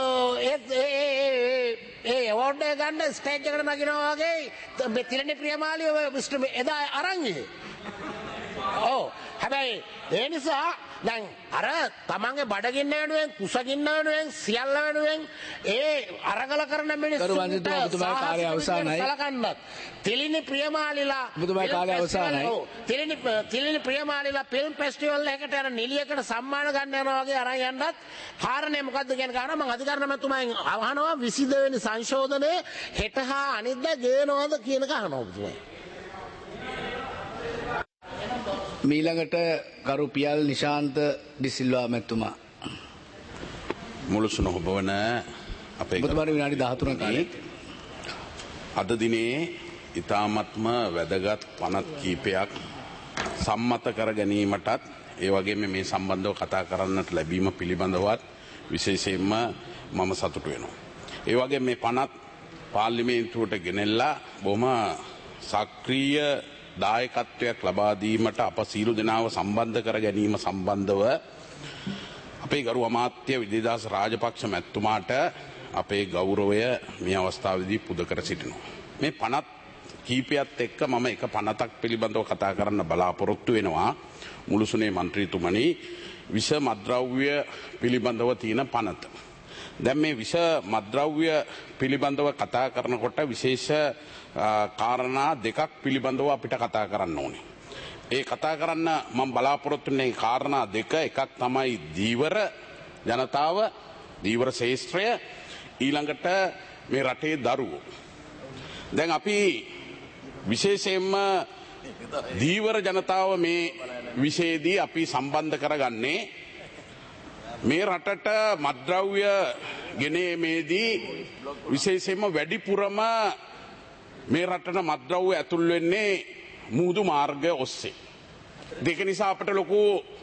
ඒ ඇවෝඩ් එක ගන්න ස්ටේජ් එකට නගිනවා වගේ තිලිනි ප්‍රියමාලිය එදා අරන් ගියේ. ඔව් හැබැයි ඒ නිසා දැන් අර තමන්ගේ බඩගින්න වෙනුවෙන් කුසගින්න වෙනුවෙන් සියල්ල වෙනුවෙන් ඒ අරගල කරන මිනිස්සුන්ට සලකන්නත් තිලිනි ප්‍රියමාලිලා තිලිනි ප්‍රියමාලිලා ෆිල්ම් ෆෙස්ටිවල් එකකට යන නිලියකට සම්මාන ගන්න යනවා වගේ අරන් යන්නත් කාරණේ මොකද්ද කියන කාරණා මම අධිකරණ මැතිතුමෙන් අහනවා 22 වෙනි සංශෝධනයේ හෙට හා අනිද්දා ගේනවද කියන එක අහනවා ඔබතුමා. මීළඟට ගරු පියල් නිශාන්ත ඩිසිල්වා මැතිතුමා. මුළුසුන ඔබවන අපේ ඔබතුමාට විනාඩි 13ක් කාලයක්. අද දිනේ ඊ타මත්ම වැදගත් පනත් කීපයක් සම්මත කර ගැනීමටත් ඒ වගේම මේ සම්බන්ධව කතා කරන්නට ලැබීම පිළිබඳවත් විශේෂයෙන්ම මම සතුටු වෙනවා. ඒ වගේම මේ පනත් පාර්ලිමේන්තුවට ගෙනෙල්ලා බොහොම සක්‍රීය දායකත්වයක් ලබා දීමට අප සියලු දෙනාව සම්බන්ධ කර ගැනීම සම්බන්ධව අපේ ගරු අමාත්‍ය විජේදාස රාජපක්ෂ මැතිතුමාට අපේ ගෞරවය මේ අවස්ථාවේදී පුද කර සිටිනවා. මේ පනත් කීපයත් එක්ක මම එක පනතක් පිළිබඳව කතා කරන්න බලාපොරොත්තු වෙනවා. මුළුසුනේ මන්ත්‍රීතුමනි විෂ මද්‍රව්‍ය පිළිබඳව තියෙන පනත. දැන් මේ විෂ මද්‍රව්‍ය පිළිබඳව කතා කරනකොට විශේෂ කාරණා දෙකක් පිළිබඳව අපිට කතා කරන්න ඕනේ. ඒ කතා කරන්න මම බලාපොරොත්තු වෙන්නේ කාරණා දෙක. එකක් තමයි දීවර ජනතාව, දීවර ශේෂ්ත්‍රය, ඊළඟට මේ රටේ දරුවෝ. දැන් අපි විශේෂයෙන්ම දීවර ජනතාව මේ විශේෂයේදී අපි සම්බන්ධ කරගන්නේ මේ රටට මද්‍රව්‍ය ගෙනීමේදී විශේෂයෙන්ම වැඩිපුරම මේ රටට මද්‍රව්‍ය ඇතුල් වෙන්නේ මුහුදු මාර්ගය ඔස්සේ. දෙක නිසා අපට ලොකු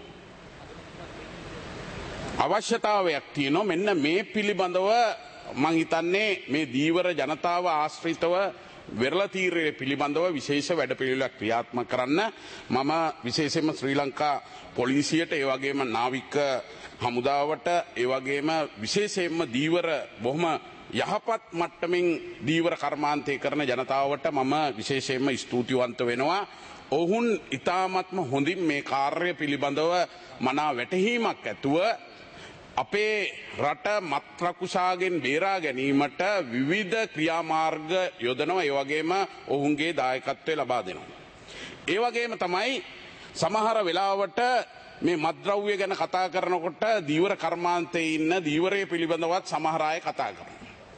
අවශ්‍යතාවයක් තියෙනවා. මෙන්න මේ පිළිබඳව මම හිතන්නේ මේ දීවර ජනතාව ආශ්‍රිතව වෙරළ තීරයේ පිළිබඳව විශේෂ වැඩපිළිවෙලක් ක්‍රියාත්මක කරන්න මම විශේෂයෙන්ම ශ්‍රී ලංකා පොලිසියට ඒ වගේම නාවික හමුදාවට ඒ වගේම විශේෂයෙන්ම දීවර බොහොම යහපත් මට්ටමින් දීවර කර්මාන්තය කරන ජනතාවට මම විශේෂයෙන්ම ස්තුතිවන්ත වෙනවා. ඔවුන් ඉතාමත්ම හොඳින් මේ කාර්යය පිළිබඳව මනා වැටහීමක් ඇතුව අපේ රට මත්‍රකුසාගෙන් බේරා ගැනීමට විවිධ ක්‍රියාමාර්ග යොදනවා. ඒ වගේම ඔවුන්ගේ දායකත්වය ලබා දෙනවා. ඒ වගේම තමයි සමහර වෙලාවට මේ මද්‍රව්‍ය ගැන කතා කරනකොට දීවර කර්මාන්තයේ ඉන්න දීවරයේ පිළිබඳවත් සමහර අය කතා කරනවා.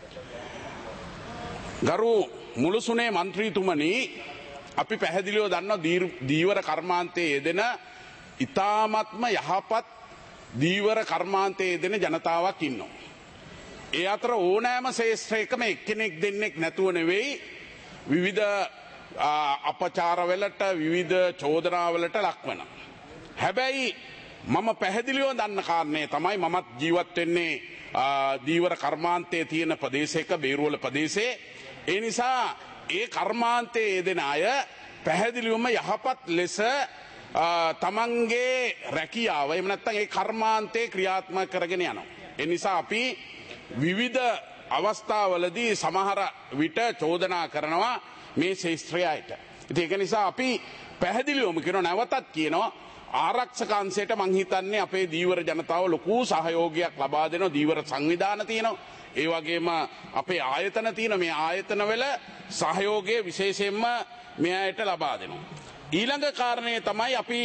ගරු මුළුසුනේ මන්ත්‍රීතුමනි අපි පැහැදිලිව දන්නවා දීවර කර්මාන්තයේ යෙදෙන ඉතාමත්ම යහපත් දීවර කර්මාන්තයේ යෙදෙන ජනතාවක් ඉන්නවා. ඒ අතර ඕනෑම ශේෂ්ත්‍රයකම එක්කෙනෙක් දෙන්නෙක් නැතුව නෙවෙයි විවිධ අපචාරවලට විවිධ චෝදනාවලට ලක්වන. හැබැයි මම පැහැදිලිව දන්න කාරණේ තමයි මමත් ජීවත් වෙන්නේ දීවර කර්මාන්තයේ තියෙන ප්‍රදේශයක බේරුවල ප්‍රදේශයේ. ඒ නිසා ඒ කර්මාන්තයේ යෙදෙන අය පැහැදිලිවම යහපත් ලෙස තමන්ගේ රැකියාව එහෙම නැත්නම් ඒ කර්මාන්තේ ක්‍රියාත්මක කරගෙන යනවා. ඒ නිසා අපි විවිධ අවස්ථාවලදී සමහර විට චෝදනා කරනවා මේ ශේෂ්ත්‍රයයට. ඉතින් ඒක නිසා අපි පැහැදිලිවම කියනවා නැවතත් කියනවා ආරක්ෂක අංශයට මං හිතන්නේ අපේ දීවර ජනතාව ලොකු සහයෝගයක් ලබා දෙනවා. දීවර සංවිධාන තියෙනවා. ඒ වගේම අපේ ආයතන තියෙනවා. මේ ආයතන වල සහයෝගය විශේෂයෙන්ම මේ අයට ලබා දෙනවා. ඊළඟ කාරණය තමයි අපි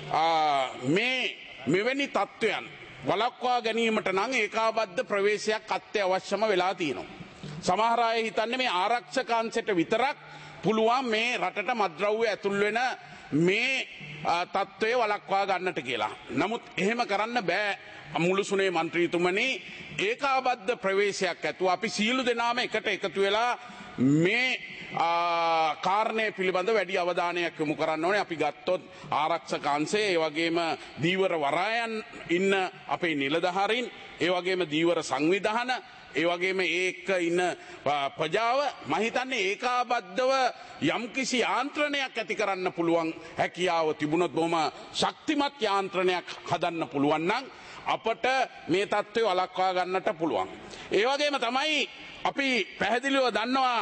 මෙවැනි තත්ත්වයන් වළක්වා ගැනීමට නම් ඒකාබද්ධ ප්‍රවේශයක් අත්‍යවශ්‍යම වෙලා තියෙනවා. සමහර අය හිතන්නේ මේ ආරක්ෂක අංශයට විතරක් පුළුවන් මේ රටට මද්‍රව්‍ය ඇතුල් වෙන මේ තත්ත්වය වළක්වා ගන්නට කියලා. නමුත් එහෙම කරන්න බෑ. මුළුසුනේ මන්ත්‍රීතුමනි ඒකාබද්ධ ප්‍රවේශයක් ඇතුව අපි සියලු දෙනාම එකට එකතු වෙලා මේ කාරණය පිළිබඳ වැඩි අවධානයක් යොමු කරන්න ඕනේ. අපි ගත්තොත් ආරක්ෂක අංශය, ඒ වගේම දීවර වරායන් ඉන්න අපේ නිලධාරීන්, ඒ වගේම දීවර සංවිධාන, ඒ වගේම ඒක ඉන්න ප්‍රජාව මම හිතන්නේ ඒකාබද්ධව යම්කිසි යාන්ත්‍රණයක් ඇති කරන්න පුළුවන් හැකියාව තිබුණොත් බොහොම ශක්තිමත් යාන්ත්‍රණයක් හදන්න පුළුවන් නම් අපට මේ තත්ත්වය වළක්වා ගන්නට පුළුවන්. ඒ වගේම තමයි අපි පැහැදිලිව දන්නවා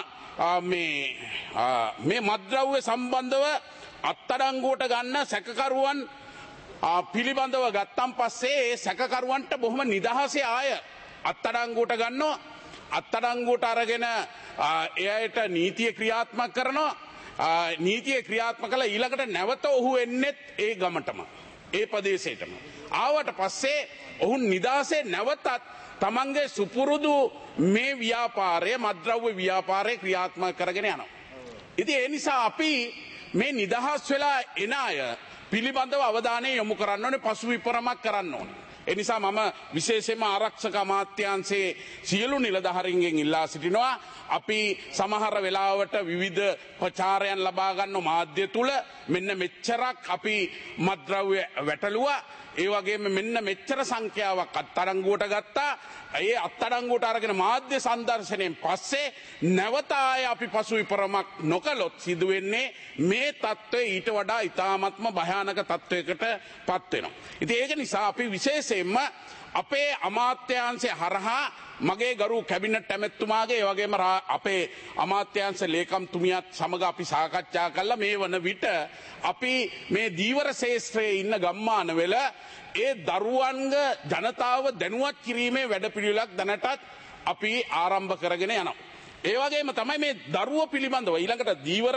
මේ මත්ද්‍රව්‍ය සම්බන්ධව අත්අඩංගුවට ගන්න සැකකරුවන් පිළිබඳව ගත්තන් පස්සේ ඒ සැකකරුවන්ට බොහොම නිදහසේ ආය අත්අඩංගුවට ගන්නවා. අත්අඩංගුවට අරගෙන එයාට නීතිය ක්‍රියාත්මක කරනවා. නීතිය ක්‍රියාත්මක කළා ඊළඟට නැවත ඔහු එන්නේත් ඒ ගමටම ඒ ප්‍රදේශයටම. ආවට පස්සේ ඔහු නිදහසේ නැවතත් තමන්ගේ සුපුරුදු මේ ව්‍යාපාරය මත්ද්‍රව්‍ය ව්‍යාපාරය ක්‍රියාත්මක කරගෙන යනවා. ඉතින් ඒ නිසා අපි මේ නිදහස් වෙලා එන අය පිළිබඳව අවධානය යොමු කරන්න ඕනේ, පසු විපරමක් කරන්න ඕනේ. ඒ නිසා මම විශේෂයෙන්ම ආරක්ෂක අමාත්‍යාංශයේ සියලු නිලධාරීන්ගෙන් ඉල්ලා සිටිනවා අපි සමහර වෙලාවට විවිධ ප්‍රචාරයන් ලබා ගන්න මාධ්‍ය තුල මෙන්න මෙච්චරක් අපි මත්ද්‍රව්‍ය වැටලුවා, ඒ වගේම මෙන්න මෙච්චර සංඛ්‍යාවක් අත්අඩංගුවට ගත්තා. ඒ අත්අඩංගුවට අරගෙන මාධ්‍ය සංදර්ශනයෙන් පස්සේ නැවත ආය අපි පසු විපරමක් නොකළොත් සිදු වෙන්නේ මේ තත්ත්වය ඊට වඩා ඉතාමත්ම භයානක තත්ත්වයකට පත් වෙනවා. ඉතින් ඒක නිසා අපි විශේෂයෙන්ම අපේ අමාත්‍යාංශය හරහා මගේ ගරු කැබිනට් ඇමැතුමාගේ ඒ වගේම අපේ අමාත්‍යාංශ ලේකම්තුමියත් සමග අපි සාකච්ඡා කළා මේ වන විට අපි මේ දීවර ශේෂ්ත්‍රයේ ඉන්න ගම්මානවල ඒ දරුවන්ගේ ජනතාව දැනුවත් කිරීමේ වැඩපිළිවෙලක් දැනටත් අපි ආරම්භ කරගෙන යනවා. ඒ වගේම තමයි මේ දරුවෝ පිළිබඳව ඊළඟට දීවර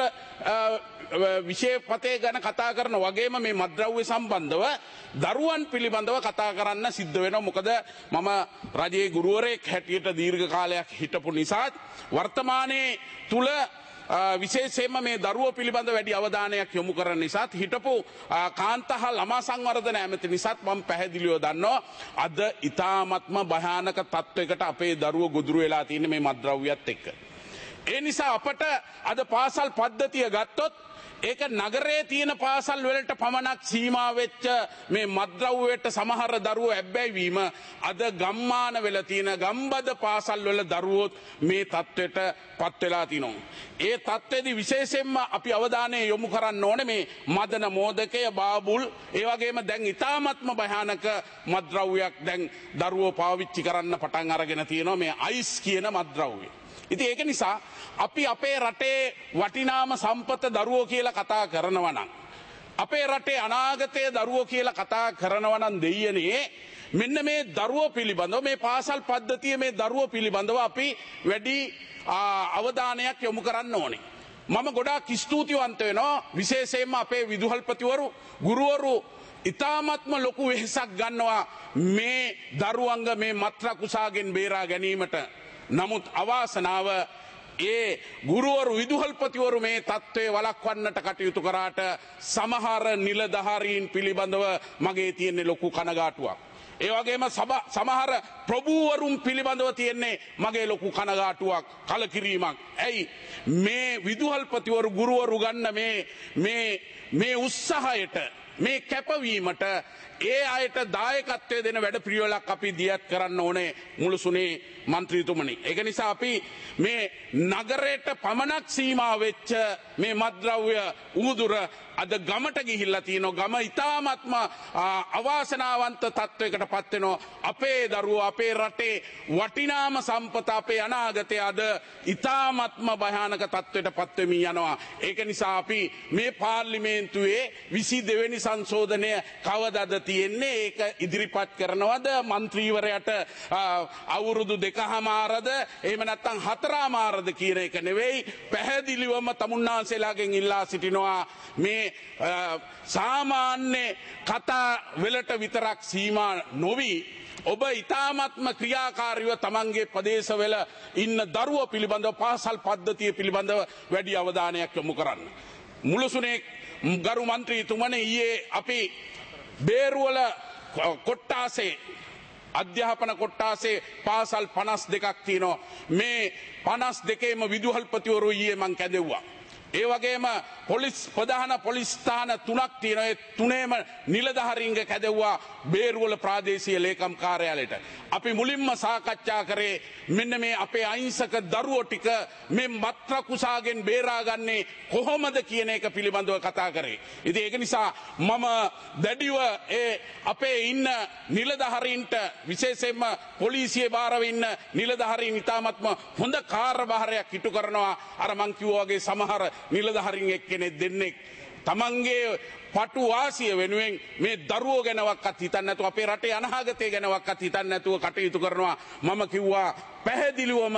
විශේෂපතේ ගැන කතා කරන වගේම මේ මත්ද්‍රව්‍ය සම්බන්ධව දරුවන් පිළිබඳව කතා කරන්න සිද්ධ වෙනවා. මොකද මම රජයේ ගුරුවරයෙක් හැටියට දීර්ඝ කාලයක් හිටපු නිසා වර්තමානයේ තුල විශේෂයෙන්ම මේ දරුවෝ පිළිබඳ වැඩි අවධානයක් යොමු කරන නිසා හිටපු කාන්තා ළමා සංවර්ධන ඇමති නිසා මම පැහැදිලිව දන්නවා අද ඊ타ත්ම භයානක තත්වයකට අපේ දරුවෝ ගොදුරු වෙලා තියෙන මේ මත්ද්‍රව්‍යයත් එක්ක. ඒ නිසා අපට අද පාසල් පද්ධතිය ගත්තොත් ඒක නගරයේ තියෙන පාසල් වලට පමණක් සීමා වෙච්ච මේ මත්ද්‍රව්‍යයට සමහර දරුවෝ ඇබ්බැහි වීම අද ගම්මාන වල තියෙන ගම්බද පාසල් වල දරුවෝ මේ තත්ත්වයට පත් වෙලා තිනවා. ඒ තත්ත්වෙදි විශේෂයෙන්ම අපි අවධානය යොමු කරන්න ඕනේ මේ මදන මෝදකය බාබුල් ඒ වගේම දැන් ඊ타ත්ම භයානක මත්ද්‍රව්‍යයක් දැන් දරුවෝ පාවිච්චි කරන්න පටන් අරගෙන තියෙනවා මේ අයිස් කියන මත්ද්‍රව්‍ය. ඉතින් ඒක නිසා අපි අපේ රටේ වටිනාම සම්පත දරුවෝ කියලා කතා කරනවා නම් අපේ රටේ අනාගතයේ දරුවෝ කියලා කතා කරනවා නම් දෙයියනේ මෙන්න මේ දරුවෝ පිළිබඳව මේ පාසල් පද්ධතිය මේ දරුවෝ පිළිබඳව අපි වැඩි අවධානයක් යොමු කරන්න ඕනේ. මම ගොඩාක් ස්තුතිවන්ත වෙනවා විශේෂයෙන්ම අපේ විදුහල්පතිවරු ගුරුවරු ඉතාමත්ම ලොකු වෙහෙසක් ගන්නවා මේ දරුවන්ග මේ මත්‍රා කුසාගෙන් බේරා ගැනීමට. නමුත් අවාසනාව ඒ ගුරුවරු විදුහල්පතිවරු මේ තත්ත්වය වළක්වන්නට කටයුතු කරාට සමහර නිලධාරීන් පිළිබඳව මගේ තියෙන ලොකු කනගාටුවක්. ඒ වගේම සමහර ප්‍රභූවරුන් පිළිබඳව තියෙන්නේ මගේ ලොකු කනගාටුවක් කලකිරීමක්. ඇයි මේ විදුහල්පතිවරු ගුරුවරු ගන්න මේ උත්සාහයට මේ කැපවීමට ඒ අයට දායකත්වය දෙන වැඩ පිළිවෙලක් අපි දියත් කරන්න ඕනේ මුළුසුනේ මන්ත්‍රීතුමනි. ඒක නිසා අපි මේ නගරයට පමණක් සීමා වෙච්ච මේ මත්ද්‍රව්‍ය උදුර අද ගමට ගිහිල්ලා තියෙනවා. ගම ඊ타ත්ම අවාසනාවන්ත තත්වයකට පත් වෙනවා. අපේ දරුවෝ අපේ රටේ වටිනාම සම්පත අපේ අනාගතය අද ඊ타ත්ම භයානක තත්වයට පත් වෙමින් යනවා. ඒක නිසා අපි මේ පාර්ලිමේන්තුවේ 22 වෙනි සංශෝධනය කවදාද තියෙන්නේ ඒක ඉදිරිපත් කරනවද മന്ത്രിවරයාට අවුරුදු 2කමාරද එහෙම නැත්නම් 4කමාරද කියන එක නෙවෙයි පැහැදිලිවම තමුන්නාන්සේලාගෙන් ඉල්ලා සිටිනවා මේ සාමාන්‍ය කතා වලට විතරක් සීමා නොවි ඔබ ඊ타ත්ම ක්‍රියාකාරීව තමන්ගේ ප්‍රදේශවල ඉන්න දරුවෝ පිළිබඳව පාසල් පද්ධතිය පිළිබඳව වැඩි අවධානයක් යොමු කරන්න. මුළුසුනේ ගරු මන්ත්‍රීතුමනි ඊයේ අපි බේරුවල කොට්ටාසේ අධ්‍යාපන කොට්ටාසේ පාසල් 52ක් තියෙනවා. මේ 52ේම විදුහල්පතිවරු ඊයේ මං කැදෙව්වා. ඒ වගේම පොලිස් ප්‍රධාන පොලිස් ස්ථාන 3ක් තියෙනවා. ඒ තුනේම නිලධාරීන්ගේ කැදෙව්වා බේරුවල ප්‍රාදේශීය ලේකම් කාර්යාලයට. අපි මුලින්ම සාකච්ඡා කරේ මෙන්න මේ අපේ අහිංසක දරුවෝ ටික මේ මත්ර කුසාගෙන් බේරාගන්නේ කොහොමද කියන එක පිළිබඳව කතා කරේ. ඉතින් ඒක නිසා මම දැඩිව ඒ අපේ ඉන්න නිලධාරීන්ට විශේෂයෙන්ම පොලිසියේ භාරව ඉන්න නිලධාරීන් ඉතාමත්ම හොඳ කාර්යභාරයක් ඉටු කරනවා. අර මං කිව්වා වගේ සමහර නිලධාරීන් එක්කෙනෙක් දෙන්නෙක් තමන්ගේ පටු වාසිය වෙනුවෙන් මේ දරුවෝ ගැනවත් හිතන්නේ නැතුව අපේ රටේ අනාගතය ගැනවත් හිතන්නේ නැතුව කටයුතු කරනවා. මම කිව්වා පැහැදිලිවම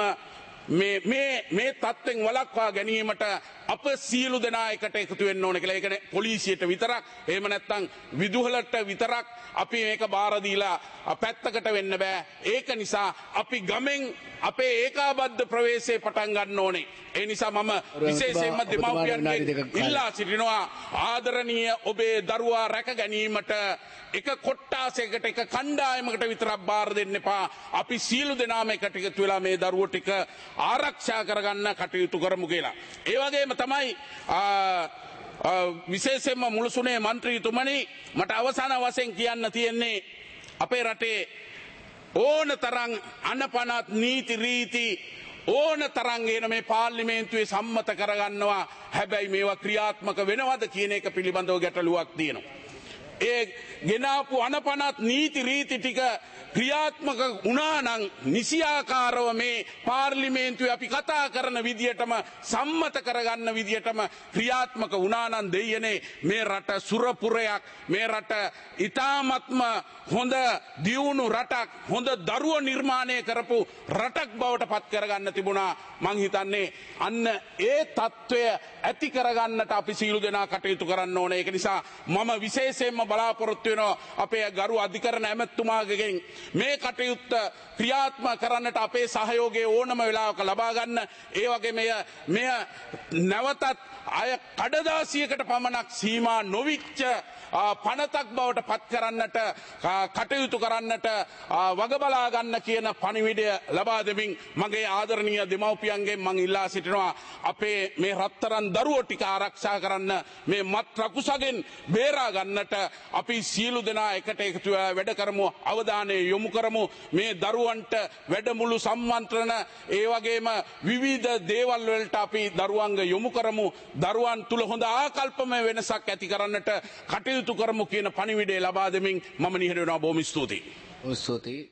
මේ තත්ත්වෙන් වළක්වා ගැනීමට අප සියලු දෙනා එකට එකතු වෙන්න ඕන කියලා. ඒක පොලිසියට විතරක් එහෙම නැත්නම් විදුහලට විතරක් අපි මේක බාර දීලා පැත්තකට වෙන්න බෑ. ඒක නිසා අපි ගමෙන් අපේ ඒකාබද්ධ ප්‍රවේශය පටන් ගන්න ඕනේ. ඒ නිසා මම විශේෂයෙන්ම දෙමව්පියන්ගෙන් ඉල්ලා සිටිනවා ආදරණීය ඔබේ දරුවා රැක ගැනීමට එක කොට්ටාසයකට එක කණ්ඩායමකට විතරක් බාර දෙන්න එපා. අපි සියලු දෙනාම එකට එකතු වෙලා මේ දරුවෝ ටික ආරක්ෂා කරගන්න කටයුතු කරමු කියලා. ඒ වගේම තමයි විශේෂයෙන්ම මුළුසුනේ මන්ත්‍රීතුමනි මට අවසාන වශයෙන් කියන්න තියෙන්නේ අපේ රටේ ඕන තරම් අනපනත් නීති රීති ඕන තරම් එන මේ පාර්ලිමේන්තුවේ සම්මත කරගන්නවා. හැබැයි මේවා ක්‍රියාත්මක වෙනවද කියන එක පිළිබඳව ගැටලුවක් තියෙනවා. ඒ ගෙනාපු අනපනත් නීති රීති ටික ක්‍රියාත්මක වුණා නම් නිසියාකාරව මේ පාර්ලිමේන්තුවේ අපි කතා කරන විදියටම සම්මත කරගන්න විදියටම ක්‍රියාත්මක වුණා නම් දෙයනේ මේ රට සුරපුරයක්, මේ රට ඊ타ත්ම හොඳ දියුණු රටක්, හොඳ දරුවෝ නිර්මාණය කරපු රටක් බවට පත් කරගන්න තිබුණා. මං හිතන්නේ අන්න ඒ తত্ত্বය ඇති කරගන්නට අපි සීල දෙනා කටයුතු කරන්න ඕනේ. ඒක නිසා මම විශේෂයෙන්ම බලාපොරොත්තු වෙනවා අපේ ගරු අධිකරණ ඇමතුමාගෙන් මේ කටයුත්ත ක්‍රියාත්මක කරන්නට අපේ සහයෝගය ඕනම වෙලාවක ලබා ගන්න. ඒ වගේ මෙය නැවතත් අය කඩදාසියකට පමණක් සීමා නොවිච්ච පනතක් බවට පත් කරන්නට කටයුතු කරන්නට වග බලා ගන්න කියන පණිවිඩය ලබා දෙමින් මගේ ආදරණීය දෙමව්පියන්ගෙන් මම ඉල්ලා සිටිනවා අපේ මේ රත්තරන් දරුවෝ ටික ආරක්ෂා කරන්න, මේ මත් රකුසගෙන් බේරා ගන්නට අපි සියලු දෙනා එකට එකතු වෙලා වැඩ කරමු, අවධානය යොමු කරමු. මේ දරුවන්ට වැඩමුළු සම්මන්ත්‍රණ ඒ වගේම විවිධ දේවල් වලට අපි දරුවන්ව යොමු කරමු. දරුවන් තුල හොඳ ආකල්පමය වෙනසක් ඇති කරන්නට කටයුතු කරමු කියන පණිවිඩය ලබා දෙමින් මම නිහඬ වෙනවා. බොහොම ස්තුතියි.